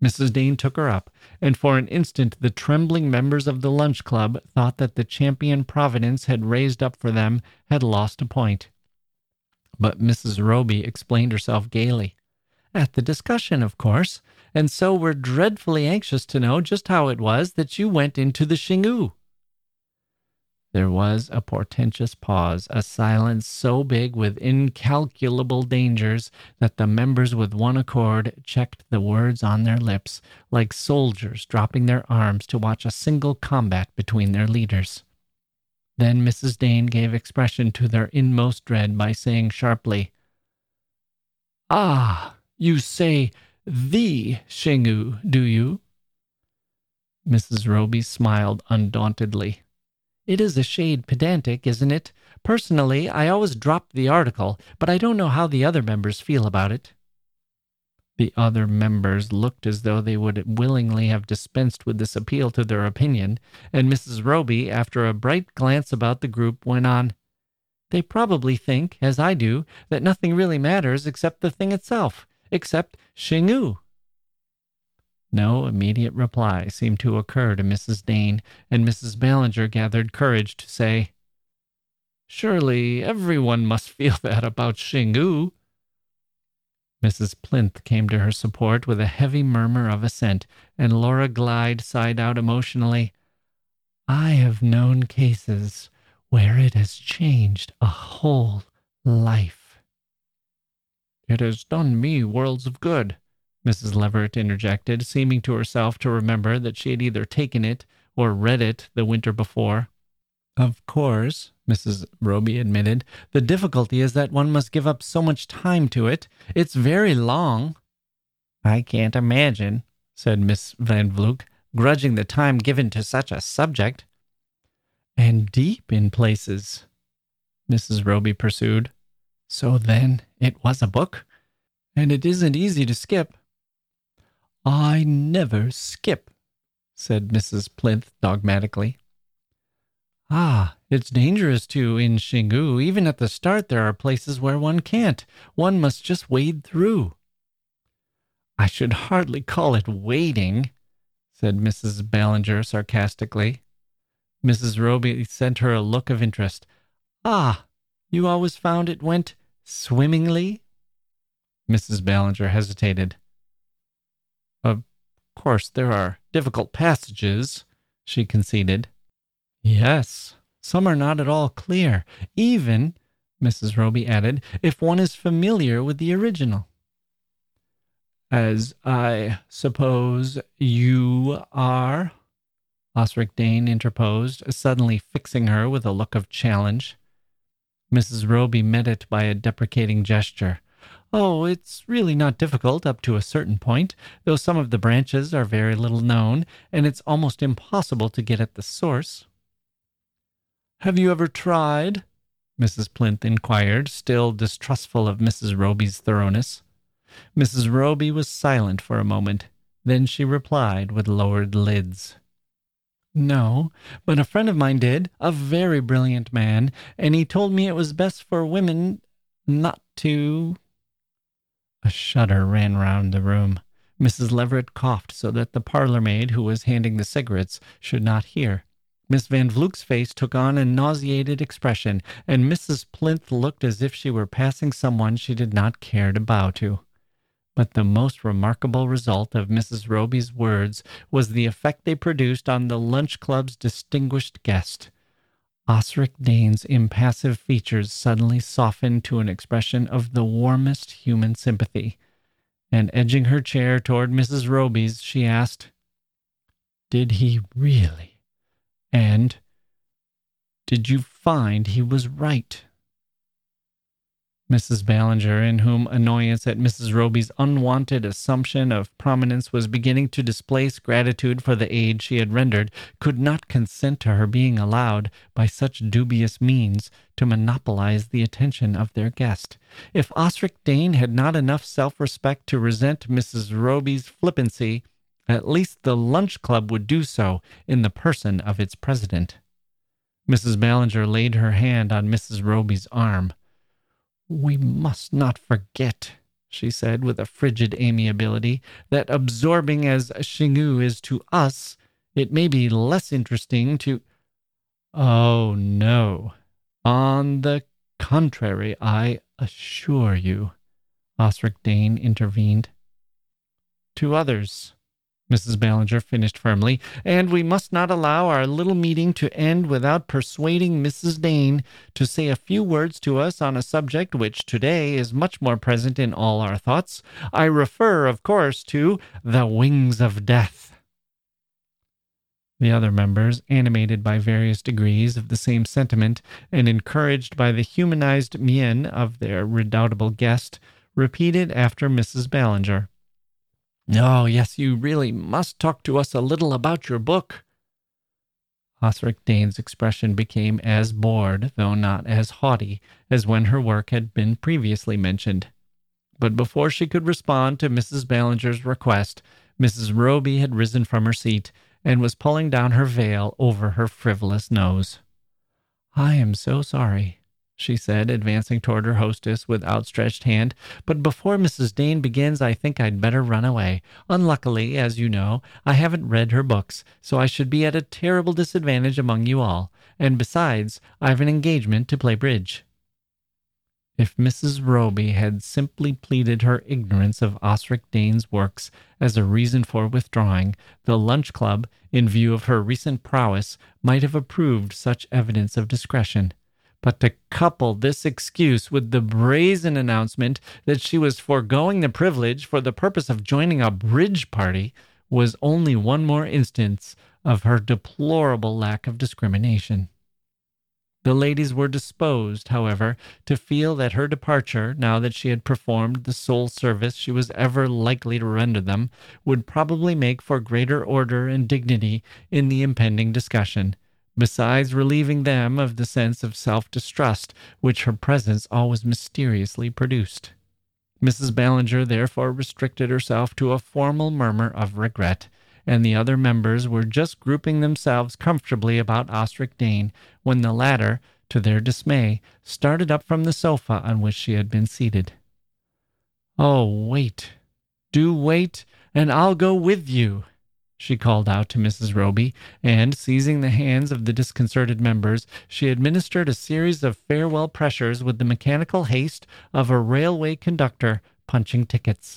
Missus Dane took her up, and for an instant the trembling members of the lunch club thought that the champion Providence had raised up for them had lost a point. But Missus Roby explained herself gaily. At the discussion, of course, and so we're dreadfully anxious to know just how it was that you went into the Xingu. There was a portentous pause, a silence so big with incalculable dangers that the members with one accord checked the words on their lips, like soldiers dropping their arms to watch a single combat between their leaders. Then Missus Dane gave expression to their inmost dread by saying sharply, "Ah, you say the Xingu, do you?" Missus Roby smiled undauntedly. "It is a shade pedantic, isn't it? Personally, I always dropped the article, but I don't know how the other members feel about it." The other members looked as though they would willingly have dispensed with this appeal to their opinion, and Missus Roby, after a bright glance about the group, went on, "They probably think, as I do, that nothing really matters except the thing itself, except Xingu." No immediate reply seemed to occur to Missus Dane, and Missus Ballinger gathered courage to say, "Surely everyone must feel that about Xingu." Missus Plinth came to her support with a heavy murmur of assent, and Laura Glyde sighed out emotionally, "I have known cases where it has changed a whole life." "It has done me worlds of good," Missus Leverett interjected, seeming to herself to remember that she had either taken it or read it the winter before. "Of course," Missus Roby admitted, "the difficulty is that one must give up so much time to it. It's very long." "I can't imagine," said Miss Van Vluyck, "grudging the time given to such a subject." "And deep in places," Missus Roby pursued. "So then it was a book? And it isn't easy to skip." "I never skip," said Missus Plinth dogmatically. "Ah, it's dangerous to in Xingu. Even at the start there are places where one can't. One must just wade through." "I should hardly call it wading," said Missus Ballinger sarcastically. Missus Roby sent her a look of interest. "Ah, you always found it went swimmingly?" Missus Ballinger hesitated. "Of course, there are difficult passages," she conceded. "Yes, some are not at all clear, even," Missus Roby added, "if one is familiar with the original." "As I suppose you are?" Osric Dane interposed, suddenly fixing her with a look of challenge. Missus Roby met it by a deprecating gesture. "Oh, it's really not difficult up to a certain point, though some of the branches are very little known, and it's almost impossible to get at the source." "Have you ever tried?" Missus Plinth inquired, still distrustful of Missus Roby's thoroughness. Missus Roby was silent for a moment. Then she replied with lowered lids. "No, but a friend of mine did, a very brilliant man, and he told me it was best for women not to—" A shudder ran round the room. Missus Leverett coughed so that the parlour-maid, who was handing the cigarettes, should not hear. Miss Van Vluyck's face took on a nauseated expression, and Missus Plinth looked as if she were passing someone she did not care to bow to. But the most remarkable result of Missus Roby's words was the effect they produced on the lunch club's distinguished guest. Osric Dane's impassive features suddenly softened to an expression of the warmest human sympathy, and edging her chair toward Missus Roby's, she asked, "Did he really? And did you find he was right?" Missus Ballinger, in whom annoyance at Missus Roby's unwanted assumption of prominence was beginning to displace gratitude for the aid she had rendered, could not consent to her being allowed, by such dubious means, to monopolize the attention of their guest. If Osric Dane had not enough self-respect to resent Missus Roby's flippancy, at least the lunch club would do so in the person of its president. Missus Ballinger laid her hand on Missus Roby's arm. "We must not forget," she said with a frigid amiability, that absorbing as Xingyu is to us, it may be less interesting to... Oh, no. On the contrary, I assure you, Osric Dane intervened. To others, Missus Ballinger finished firmly, and we must not allow our little meeting to end without persuading Missus Dane to say a few words to us on a subject which today is much more present in all our thoughts. I refer, of course, to the wings of death. The other members, animated by various degrees of the same sentiment and encouraged by the humanized mien of their redoubtable guest, repeated after Missus Ballinger. Oh, yes, you really must talk to us a little about your book. Osric Dane's expression became as bored, though not as haughty, as when her work had been previously mentioned. But before she could respond to Missus Ballinger's request, Missus Roby had risen from her seat and was pulling down her veil over her frivolous nose. I am so sorry, she said, advancing toward her hostess with outstretched hand. But before Missus Dane begins, I think I'd better run away. Unluckily, as you know, I haven't read her books, so I should be at a terrible disadvantage among you all. And besides, I've an engagement to play bridge. If Missus Roby had simply pleaded her ignorance of Osric Dane's works as a reason for withdrawing, the Lunch Club, in view of her recent prowess, might have approved such evidence of discretion. But to couple this excuse with the brazen announcement that she was foregoing the privilege for the purpose of joining a bridge party was only one more instance of her deplorable lack of discrimination. The ladies were disposed, however, to feel that her departure, now that she had performed the sole service she was ever likely to render them, would probably make for greater order and dignity in the impending discussion, besides relieving them of the sense of self-distrust which her presence always mysteriously produced. Missus Ballinger therefore restricted herself to a formal murmur of regret, and the other members were just grouping themselves comfortably about Osric Dane when the latter, to their dismay, started up from the sofa on which she had been seated. "Oh, wait. Do wait, and I'll go with you," she called out to Missus Roby, and, seizing the hands of the disconcerted members, she administered a series of farewell pressures with the mechanical haste of a railway conductor punching tickets.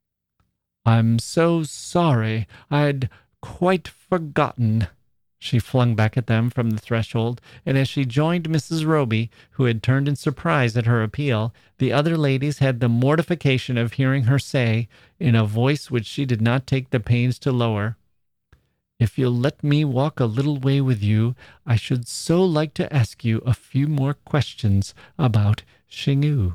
"I'm so sorry. I'd quite forgotten," she flung back at them from the threshold, and as she joined Missus Roby, who had turned in surprise at her appeal, the other ladies had the mortification of hearing her say, in a voice which she did not take the pains to lower, "If you'll let me walk a little way with you, I should so like to ask you a few more questions about Xingyu."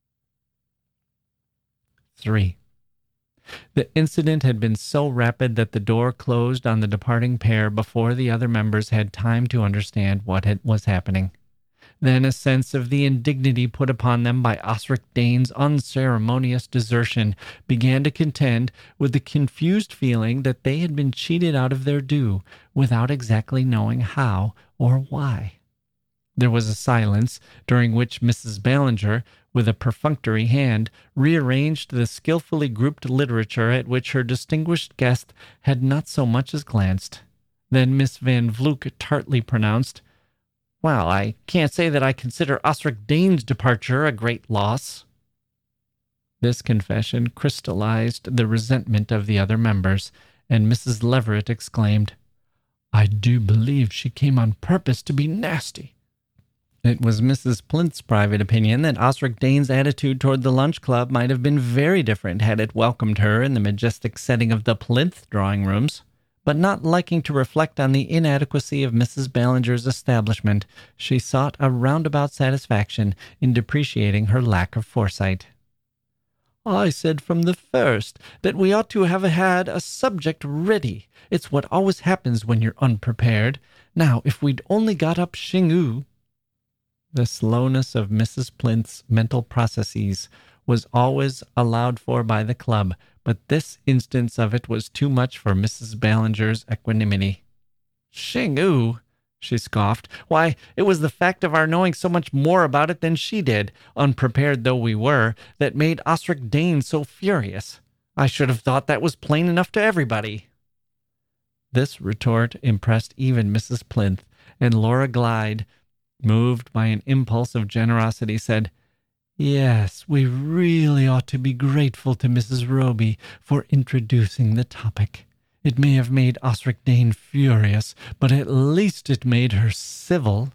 three. The incident had been so rapid that the door closed on the departing pair before the other members had time to understand what had, was happening. Then a sense of the indignity put upon them by Osric Dane's unceremonious desertion began to contend with the confused feeling that they had been cheated out of their due without exactly knowing how or why. There was a silence, during which Missus Ballinger, with a perfunctory hand, rearranged the skillfully grouped literature at which her distinguished guest had not so much as glanced. Then Miss Van Vloek tartly pronounced, "Well, I can't say that I consider Osric Dane's departure a great loss." This confession crystallized the resentment of the other members, and Missus Leverett exclaimed, "I do believe she came on purpose to be nasty." It was Missus Plinth's private opinion that Osric Dane's attitude toward the Lunch Club might have been very different had it welcomed her in the majestic setting of the Plinth drawing-rooms. But not liking to reflect on the inadequacy of Missus Ballinger's establishment, she sought a roundabout satisfaction in depreciating her lack of foresight. "I said from the first that we ought to have had a subject ready. It's what always happens when you're unprepared. Now, if we'd only got up Xingyu..." The slowness of Missus Plinth's mental processes was always allowed for by the club, but this instance of it was too much for Missus Ballinger's equanimity. "Xingyu? she scoffed. Why, it was the fact of our knowing so much more about it than she did, unprepared though we were, that made Osric Dane so furious. I should have thought that was plain enough to everybody. This retort impressed even Missus Plinth, and Laura Glyde, moved by an impulse of generosity, said, "Yes, we really ought to be grateful to Missus Roby for introducing the topic. It may have made Osric Dane furious, but at least it made her civil."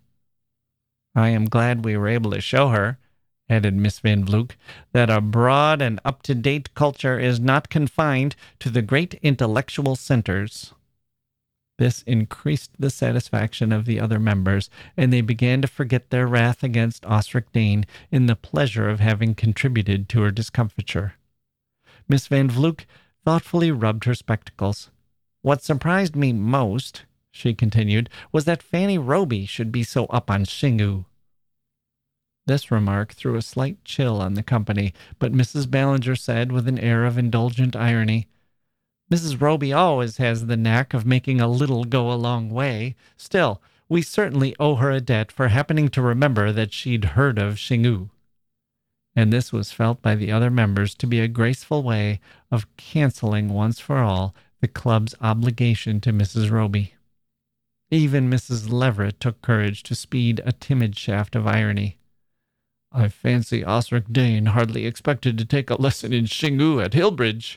"I am glad we were able to show her," added Miss Van Vloek, "that a broad and up-to-date culture is not confined to the great intellectual centers." This increased the satisfaction of the other members, and they began to forget their wrath against Osric Dane in the pleasure of having contributed to her discomfiture. Miss Van Vloek thoughtfully rubbed her spectacles. "What surprised me most," she continued, "was that Fanny Roby should be so up on Xingu." This remark threw a slight chill on the company, but Missus Ballinger said with an air of indulgent irony, "Missus Roby always has the knack of making a little go a long way. Still, we certainly owe her a debt for happening to remember that she'd heard of Xingu." And this was felt by the other members to be a graceful way of canceling once for all the club's obligation to Missus Roby. Even Missus Leverett took courage to speed a timid shaft of irony. "I fancy Osric Dane hardly expected to take a lesson in Xingu at Hillbridge."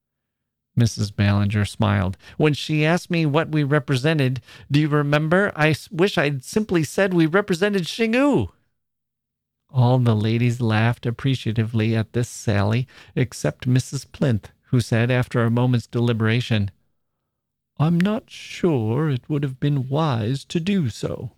Missus Ballinger smiled. "When she asked me what we represented, do you remember? I wish I'd simply said we represented Xingu." All the ladies laughed appreciatively at this sally, except Missus Plinth, who said after a moment's deliberation, "I'm not sure it would have been wise to do so."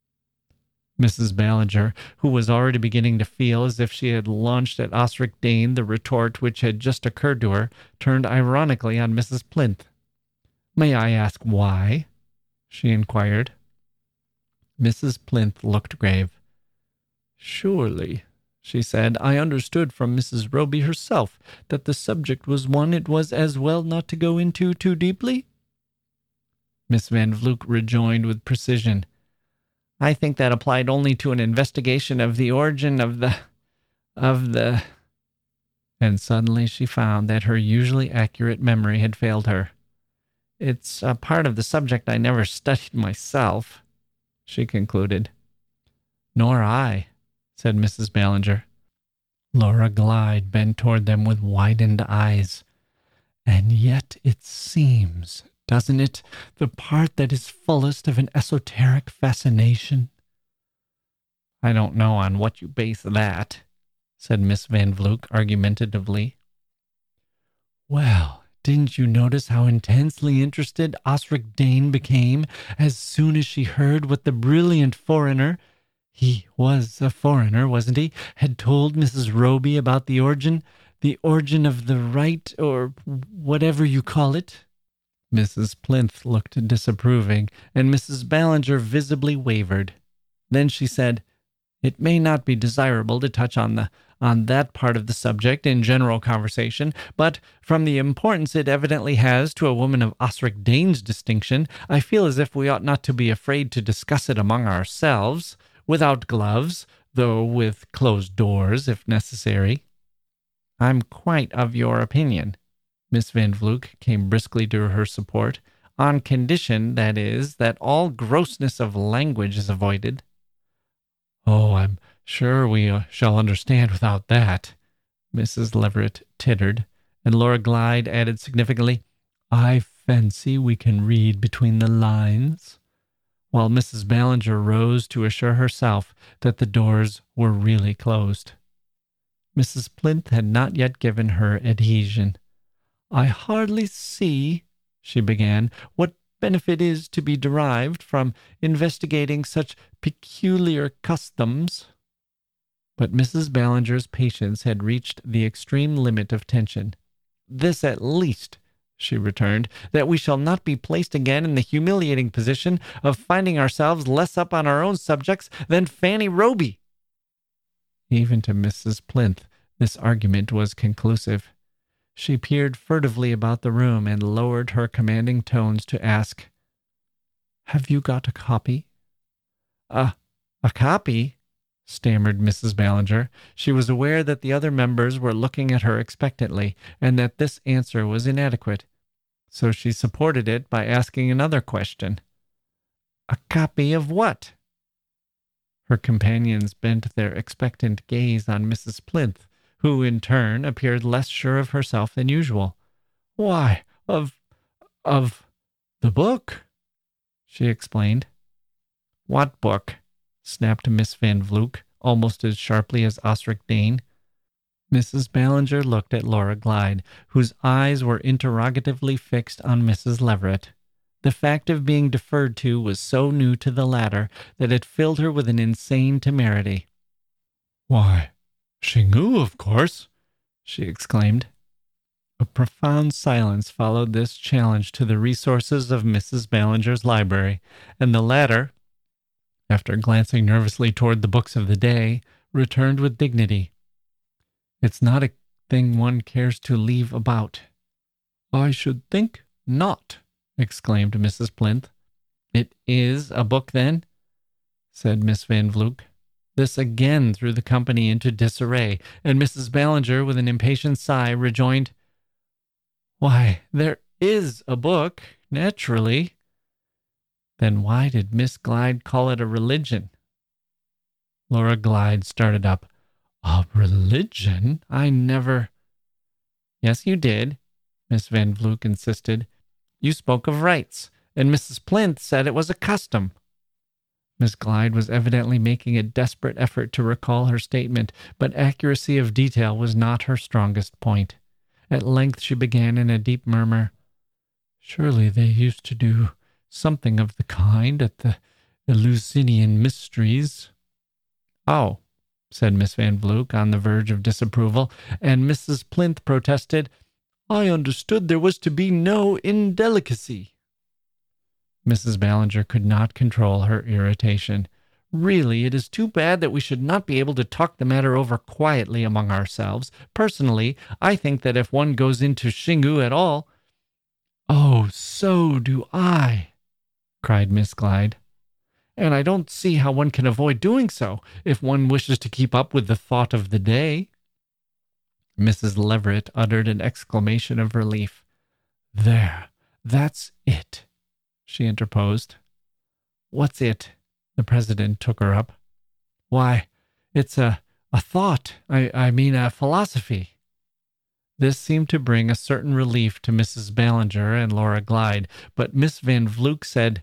Missus Ballinger, who was already beginning to feel as if she had launched at Osric Dane the retort which had just occurred to her, turned ironically on Missus Plinth. "May I ask why?" she inquired. Missus Plinth looked grave. "Surely," she said, "I understood from Missus Roby herself that the subject was one it was as well not to go into too deeply?" Miss Van Vloek rejoined with precision, "I think that applied only to an investigation of the origin of the... of the..." And suddenly she found that her usually accurate memory had failed her. "It's a part of the subject I never studied myself," she concluded. "Nor I," said Missus Ballinger. Laura Glyde bent toward them with widened eyes. "And yet it seems, doesn't it, the part that is fullest of an esoteric fascination?" "I don't know on what you base that," said Miss Van Vloek argumentatively. "Well, didn't you notice how intensely interested Osric Dane became as soon as she heard what the brilliant foreigner, he was a foreigner, wasn't he, had told Missus Roby about the origin, the origin of the right, or whatever you call it?" Missus Plinth looked disapproving, and Missus Ballinger visibly wavered. Then she said, "It may not be desirable to touch on the on that part of the subject in general conversation, but from the importance it evidently has to a woman of Osric Dane's distinction, I feel as if we ought not to be afraid to discuss it among ourselves, without gloves, though with closed doors if necessary." "I'm quite of your opinion." Miss Van Vloek came briskly to her support, "on condition, that is, that all grossness of language is avoided." "Oh, I'm sure we uh, shall understand without that," Missus Leverett tittered, and Laura Glyde added significantly, "I fancy we can read between the lines," while Missus Ballinger rose to assure herself that the doors were really closed. Missus Plinth had not yet given her adhesion. "I hardly see," she began, "what benefit is to be derived from investigating such peculiar customs." But Missus Ballinger's patience had reached the extreme limit of tension. "This at least," she returned, "that we shall not be placed again in the humiliating position of finding ourselves less up on our own subjects than Fanny Roby." Even to Missus Plinth, this argument was conclusive. She peered furtively about the room and lowered her commanding tones to ask, "Have you got a copy?" A, a copy? Stammered Missus Ballinger. She was aware that the other members were looking at her expectantly, and that this answer was inadequate. So she supported it by asking another question. A copy of what? Her companions bent their expectant gaze on Missus Plinth, who, in turn, appeared less sure of herself than usual. Why, of... of... the book, she explained. What book? Snapped Miss Van Vloek, almost as sharply as Osric Dane. Missus Ballinger looked at Laura Glyde, whose eyes were interrogatively fixed on Missus Leverett. The fact of being deferred to was so new to the latter that it filled her with an insane temerity. Why, Xingu, of course, she exclaimed. A profound silence followed this challenge to the resources of Missus Ballinger's library, and the latter, after glancing nervously toward the books of the day, returned with dignity. It's not a thing one cares to leave about. I should think not, exclaimed Missus Plinth. It is a book, then? Said Miss Van Vloek. This again threw the company into disarray, and Missus Ballinger, with an impatient sigh, rejoined, Why, there is a book, naturally. Then why did Miss Glyde call it a religion? Laura Glyde started up. A religion? I never... Yes, you did, Miss Van Vloek insisted. You spoke of rites, and Missus Plinth said it was a custom. Miss Glyde was evidently making a desperate effort to recall her statement, but accuracy of detail was not her strongest point. At length she began in a deep murmur. Surely they used to do something of the kind at the Eleusinian Mysteries. Oh, said Miss Van Vloek, on the verge of disapproval, and Missus Plinth protested, I understood there was to be no indelicacy. Missus Ballinger could not control her irritation. Really, it is too bad that we should not be able to talk the matter over quietly among ourselves. Personally, I think that if one goes into Xingu at all... Oh, so do I, cried Miss Glyde. And I don't see how one can avoid doing so, if one wishes to keep up with the thought of the day. Missus Leverett uttered an exclamation of relief. There, that's it, she interposed. What's it? The president took her up. Why, it's a, a thought, I, I mean a philosophy. This seemed to bring a certain relief to Missus Ballinger and Laura Glyde, but Miss Van Vloek said,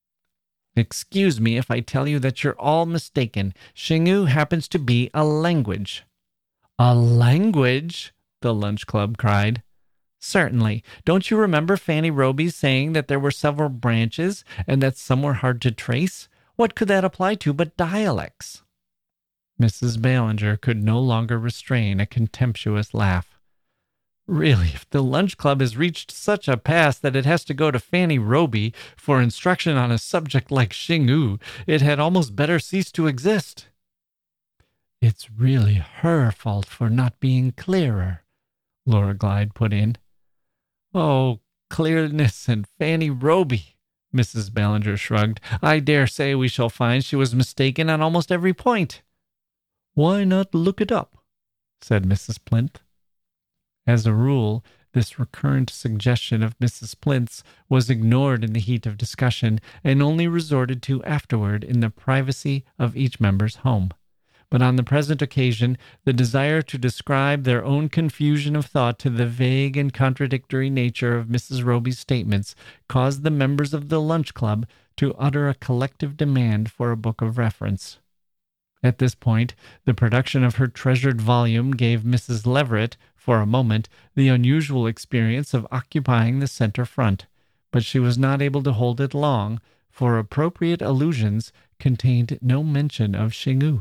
Excuse me if I tell you that you're all mistaken. Xingu happens to be a language. A language? The Lunch Club cried. Certainly. Don't you remember Fanny Roby's saying that there were several branches and that some were hard to trace? What could that apply to but dialects? Missus Ballinger could no longer restrain a contemptuous laugh. Really, if the Lunch Club has reached such a pass that it has to go to Fanny Roby for instruction on a subject like Xingu, it had almost better cease to exist. It's really her fault for not being clearer, Laura Glyde put in. Oh, clearness and Fanny Roby, Missus Ballinger shrugged. I dare say we shall find she was mistaken on almost every point. Why not look it up? Said Missus Plinth. As a rule, this recurrent suggestion of Missus Plinth's was ignored in the heat of discussion and only resorted to afterward in the privacy of each member's home. But on the present occasion, the desire to describe their own confusion of thought to the vague and contradictory nature of Missus Roby's statements caused the members of the Lunch Club to utter a collective demand for a book of reference. At this point, the production of her treasured volume gave Missus Leverett, for a moment, the unusual experience of occupying the center front, but she was not able to hold it long, for appropriate allusions contained no mention of Xingu.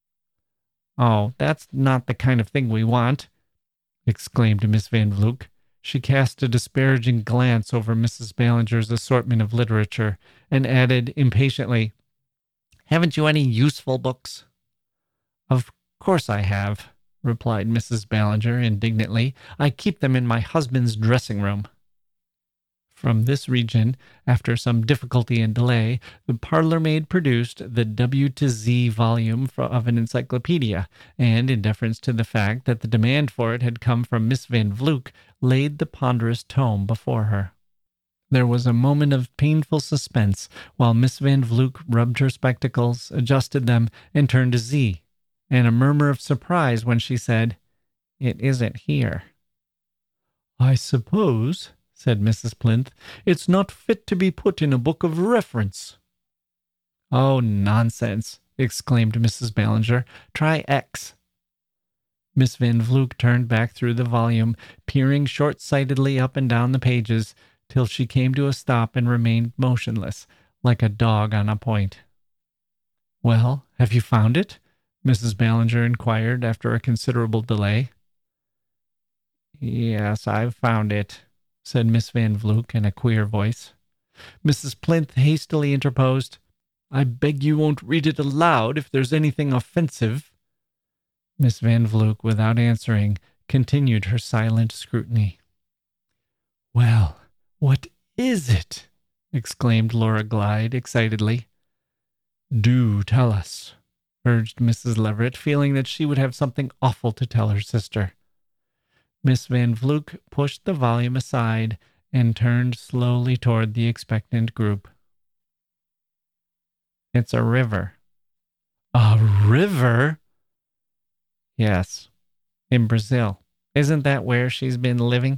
Oh, that's not the kind of thing we want, exclaimed Miss Van Vloek. She cast a disparaging glance over Missus Ballinger's assortment of literature, and added impatiently, Haven't you any useful books? Of course I have, replied Missus Ballinger indignantly. I keep them in my husband's dressing room. From this region, after some difficulty and delay, the parlour-maid produced the W to Z volume of an encyclopedia, and, in deference to the fact that the demand for it had come from Miss Van Vluyck, laid the ponderous tome before her. There was a moment of painful suspense while Miss Van Vluyck rubbed her spectacles, adjusted them, and turned to Z, and a murmur of surprise when she said, "It isn't here." "I suppose," said Missus Plinth, "it's not fit to be put in a book of reference." "Oh, nonsense," exclaimed Missus Ballinger. "Try X." Miss Van Vluyck turned back through the volume, peering short-sightedly up and down the pages, till she came to a stop and remained motionless, like a dog on a point. "Well, have you found it?" Missus Ballinger inquired after a considerable delay. "Yes, I've found it," said Miss Van Vluyck in a queer voice. Missus Plinth hastily interposed, "I beg you won't read it aloud if there's anything offensive." Miss Van Vluyck, without answering, continued her silent scrutiny. "Well, what is it?" exclaimed Laura Glyde excitedly. "Do tell us," urged Missus Leverett, feeling that she would have something awful to tell her sister. Miss Van Vluyck pushed the volume aside and turned slowly toward the expectant group. "It's a river." "A river?" "Yes, in Brazil. Isn't that where she's been living?"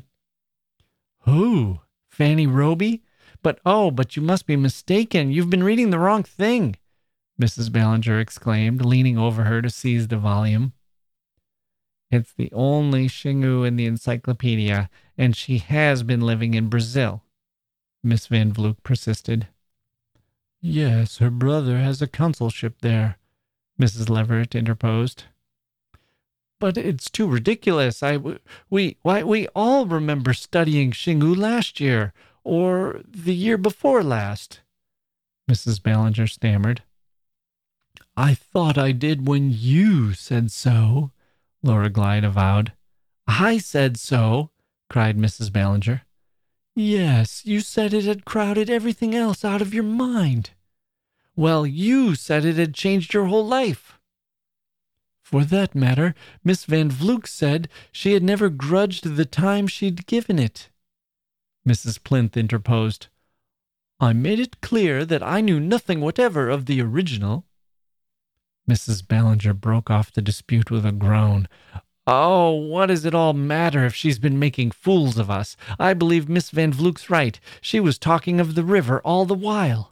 "Who? Fanny Roby? But oh, but you must be mistaken. You've been reading the wrong thing," Missus Ballinger exclaimed, leaning over her to seize the volume. "It's the only Xingu in the encyclopedia, and she has been living in Brazil," Miss Van Vluyck persisted. "Yes, her brother has a consulship there," Missus Leverett interposed. "But it's too ridiculous. I, we, why, we all remember studying Xingu last year, or the year before last," Missus Ballinger stammered. "I thought I did when you said so," Laura Glyde avowed. "I said so," cried Missus Ballinger. "Yes, you said it had crowded everything else out of your mind." "Well, you said it had changed your whole life." "For that matter, Miss Van Vluyck said she had never grudged the time she'd given it," Missus Plinth interposed. "I made it clear that I knew nothing whatever of the original." Missus Ballinger broke off the dispute with a groan. "Oh, what does it all matter if she's been making fools of us? I believe Miss Van Vluyck's right. She was talking of the river all the while."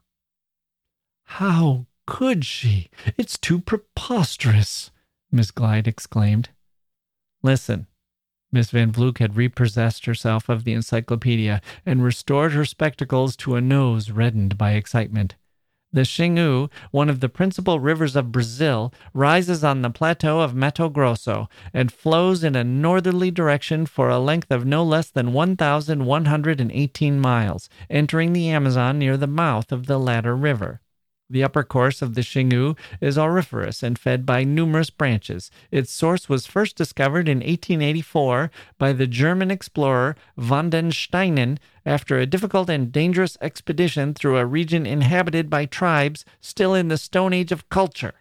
"How could she? It's too preposterous," Miss Glyde exclaimed. "Listen." Miss Van Vluyck had repossessed herself of the encyclopedia and restored her spectacles to a nose reddened by excitement. "The Xingu, one of the principal rivers of Brazil, rises on the plateau of Mato Grosso and flows in a northerly direction for a length of no less than one thousand one hundred eighteen miles, entering the Amazon near the mouth of the latter river. The upper course of the Xingu is auriferous and fed by numerous branches. Its source was first discovered in eighteen eighty-four by the German explorer von den Steinen after a difficult and dangerous expedition through a region inhabited by tribes still in the Stone Age of culture."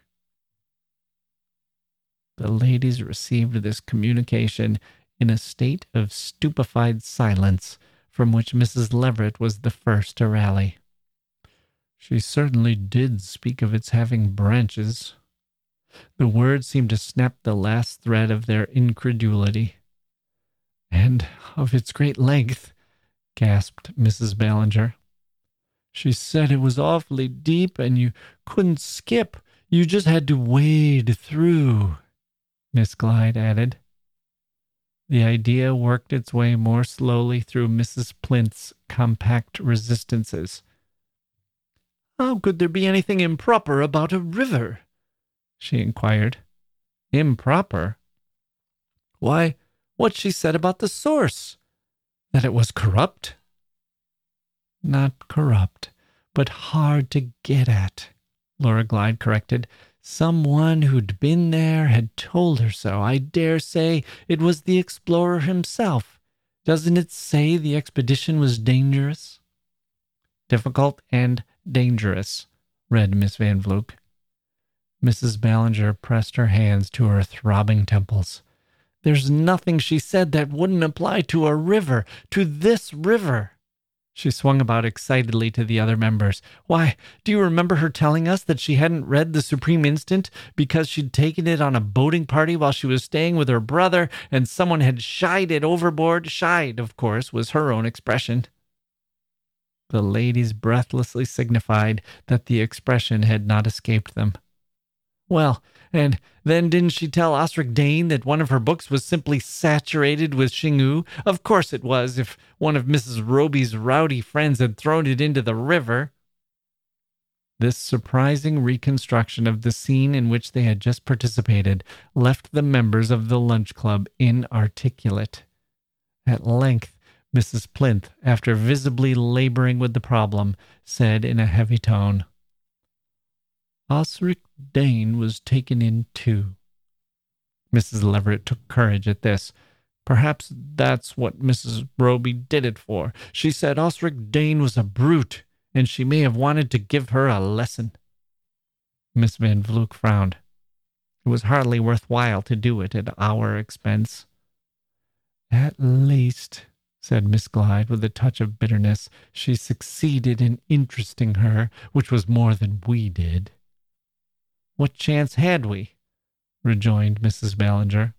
The ladies received this communication in a state of stupefied silence, from which Missus Leverett was the first to rally. "She certainly did speak of its having branches." The word seemed to snap the last thread of their incredulity. "And of its great length," gasped Missus Ballinger. "She said it was awfully deep and you couldn't skip. You just had to wade through," Miss Glyde added. The idea worked its way more slowly through Missus Plinth's compact resistances. "How could there be anything improper about a river?" she inquired. "Improper? Why, what she said about the source. That it was corrupt?" "Not corrupt, but hard to get at," Laura Glyde corrected. "Someone who'd been there had told her so. I dare say it was the explorer himself. Doesn't it say the expedition was dangerous?" difficult and dangerous, read Miss Van Vloek. Missus Ballinger pressed her hands to her throbbing temples. There's nothing she said that wouldn't apply to a river, to this river. She swung about excitedly to the other members. Why, do you remember her telling us that she hadn't read The Supreme Instant because she'd taken it on a boating party while she was staying with her brother and someone had shied it overboard? Shied, of course, was her own expression. The ladies breathlessly signified that the expression had not escaped them. Well, and then didn't she tell Osric Dane that one of her books was simply saturated with Xingu? Of course it was, if one of Missus Roby's rowdy friends had thrown it into the river. This surprising reconstruction of the scene in which they had just participated left the members of the lunch club inarticulate. At length, Missus Plinth, after visibly laboring with the problem, said in a heavy tone, Osric Dane was taken in too. Missus Leverett took courage at this. Perhaps that's what Missus Roby did it for. She said Osric Dane was a brute, and she may have wanted to give her a lesson. Miss Van Vloek frowned. It was hardly worthwhile to do it at our expense. At least, said Miss Glyde with a touch of bitterness, she succeeded in interesting her, which was more than we did. What chance had we? Rejoined Missus Ballinger.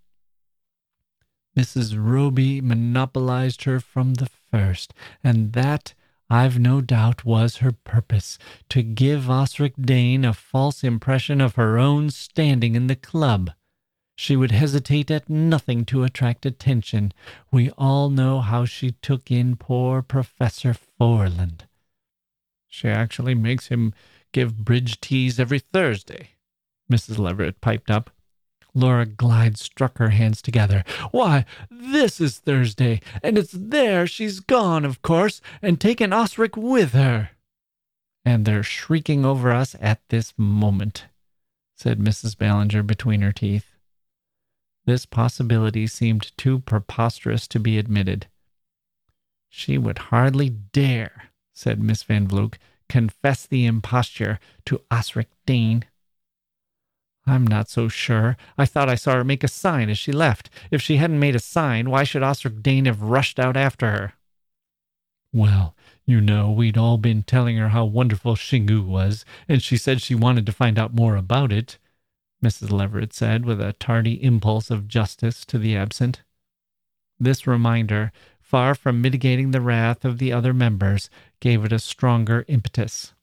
Missus Roby monopolized her from the first, and that, I've no doubt, was her purpose, to give Osric Dane a false impression of her own standing in the club. She would hesitate at nothing to attract attention. We all know how she took in poor Professor Forland. She actually makes him give bridge teas every Thursday, Missus Leverett piped up. Laura Glyde struck her hands together. Why, this is Thursday, and it's there she's gone, of course, and taken Osric with her. And they're shrieking over us at this moment, said Missus Ballinger between her teeth. This possibility seemed too preposterous to be admitted. She would hardly dare, said Miss Van Vloek, confess the imposture to Osric Dane. I'm not so sure. I thought I saw her make a sign as she left. If she hadn't made a sign, why should Osric Dane have rushed out after her? Well, you know, we'd all been telling her how wonderful Xingu was, and she said she wanted to find out more about it, Missus Leverett said with a tardy impulse of justice to the absent. This reminder, far from mitigating the wrath of the other members, gave it a stronger impetus.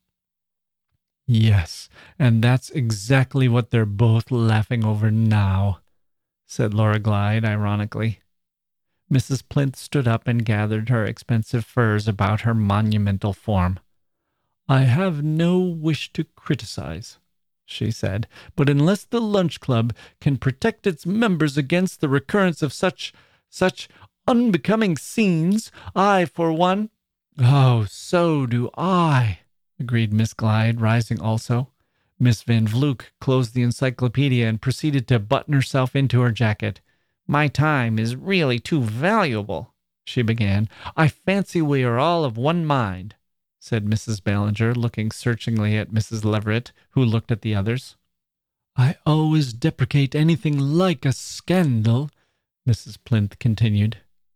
Yes, and that's exactly what they're both laughing over now, said Laura Glyde ironically. Missus Plinth stood up and gathered her expensive furs about her monumental form. I have no wish to criticize, she said, but unless the Lunch Club can protect its members against the recurrence of such, such unbecoming scenes, I, for one— Oh, so do I, agreed Miss Glyde, rising also. Miss Van Vloek closed the encyclopedia and proceeded to button herself into her jacket. My time is really too valuable, she began. I fancy we are all of one mind, said Missus Ballinger, looking searchingly at Missus Leverett, who looked at the others. I always deprecate anything like a scandal, Missus Plinth continued.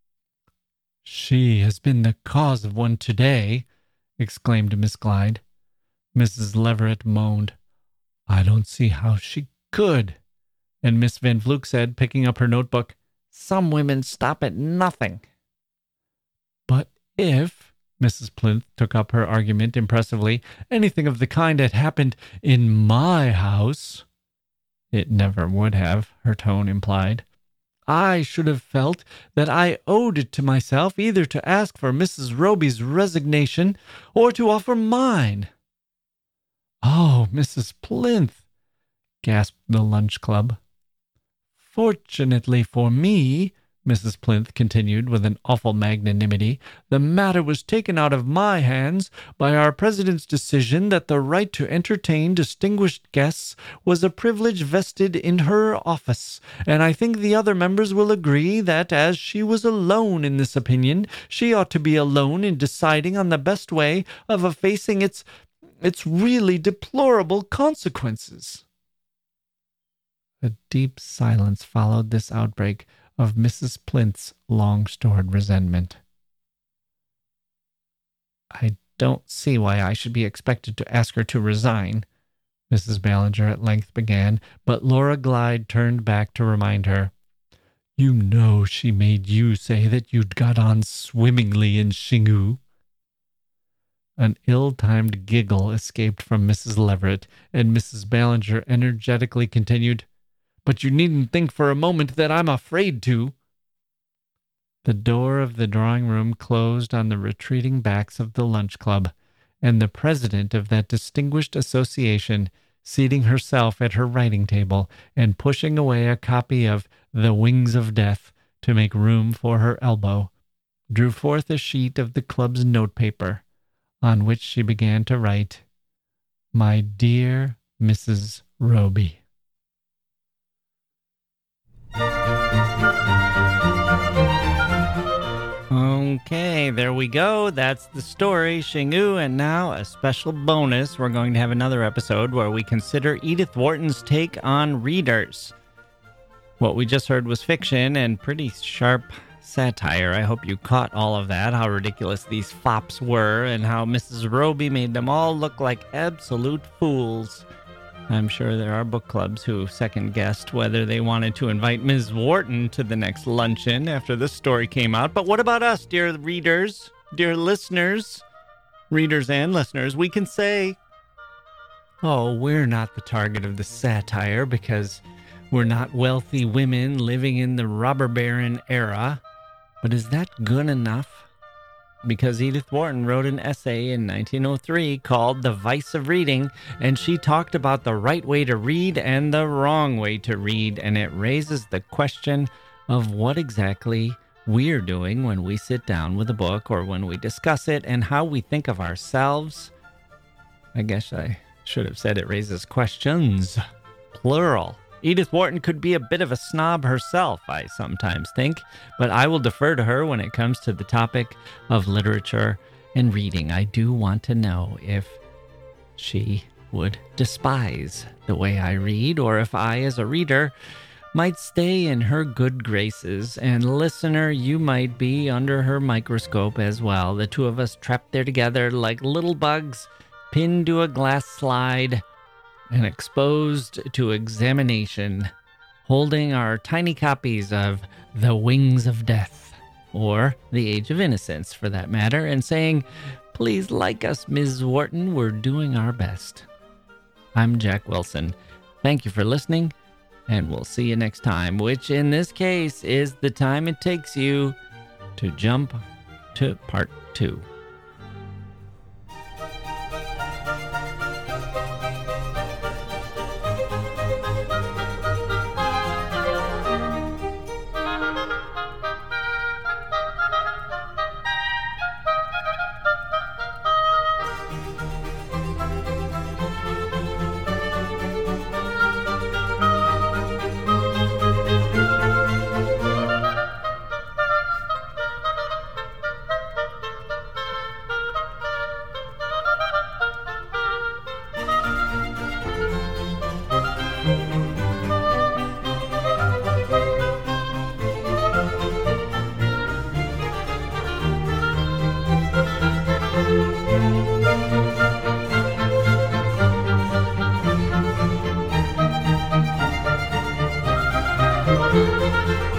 She has been the cause of one today, exclaimed Miss Glyde. Missus Leverett moaned. I don't see how she could. And Miss Van Vloek said, picking up her notebook, Some women stop at nothing. But if, Missus Plinth took up her argument impressively, anything of the kind had happened in my house— It never would have, her tone implied. I should have felt that I owed it to myself either to ask for Missus Roby's resignation or to offer mine. Oh, Missus Plinth, gasped the Lunch Club. Fortunately for me, Missus Plinth continued with an awful magnanimity, "the matter was taken out of my hands by our president's decision that the right to entertain distinguished guests was a privilege vested in her office, and I think the other members will agree that, as she was alone in this opinion, she ought to be alone in deciding on the best way of effacing its, its really deplorable consequences." A deep silence followed this outbreak of Missus Plinth's long-stored resentment. "I don't see why I should be expected to ask her to resign," Missus Ballinger at length began, but Laura Glyde turned back to remind her. "You know she made you say that you'd got on swimmingly in Xingu." An ill-timed giggle escaped from Missus Leverett, and Missus Ballinger energetically continued, "But you needn't think for a moment that I'm afraid to." The door of the drawing-room closed on the retreating backs of the lunch club, and the president of that distinguished association, seating herself at her writing table and pushing away a copy of The Wings of Death to make room for her elbow, drew forth a sheet of the club's notepaper, on which she began to write, "My dear Missus Roby." Okay, there we go. That's the story, Xingu, and now a special bonus. We're going to have another episode where we consider Edith Wharton's take on readers. What we just heard was fiction and pretty sharp satire. I hope you caught all of that, how ridiculous these fops were, and how Missus Roby made them all look like absolute fools. I'm sure there are book clubs who second-guessed whether they wanted to invite Miz Wharton to the next luncheon after this story came out. But what about us, dear readers, dear listeners, readers and listeners? We can say, oh, we're not the target of the satire because we're not wealthy women living in the robber baron era. But is that good enough? Because Edith Wharton wrote an essay in nineteen oh three called The Vice of Reading, and she talked about the right way to read and the wrong way to read, and it raises the question of what exactly we're doing when we sit down with a book or when we discuss it and how we think of ourselves. I guess I should have said it raises questions, plural. Edith Wharton could be a bit of a snob herself, I sometimes think, but I will defer to her when it comes to the topic of literature and reading. I do want to know if she would despise the way I read, or if I, as a reader, might stay in her good graces, and listener, you might be under her microscope as well. The two of us trapped there together like little bugs, pinned to a glass slide, and exposed to examination, holding our tiny copies of The Wings of Death, or The Age of Innocence, for that matter, and saying, "Please like us, Miz Wharton, we're doing our best." I'm Jack Wilson. Thank you for listening, and we'll see you next time, which in this case is the time it takes you to jump to part two. Thank you.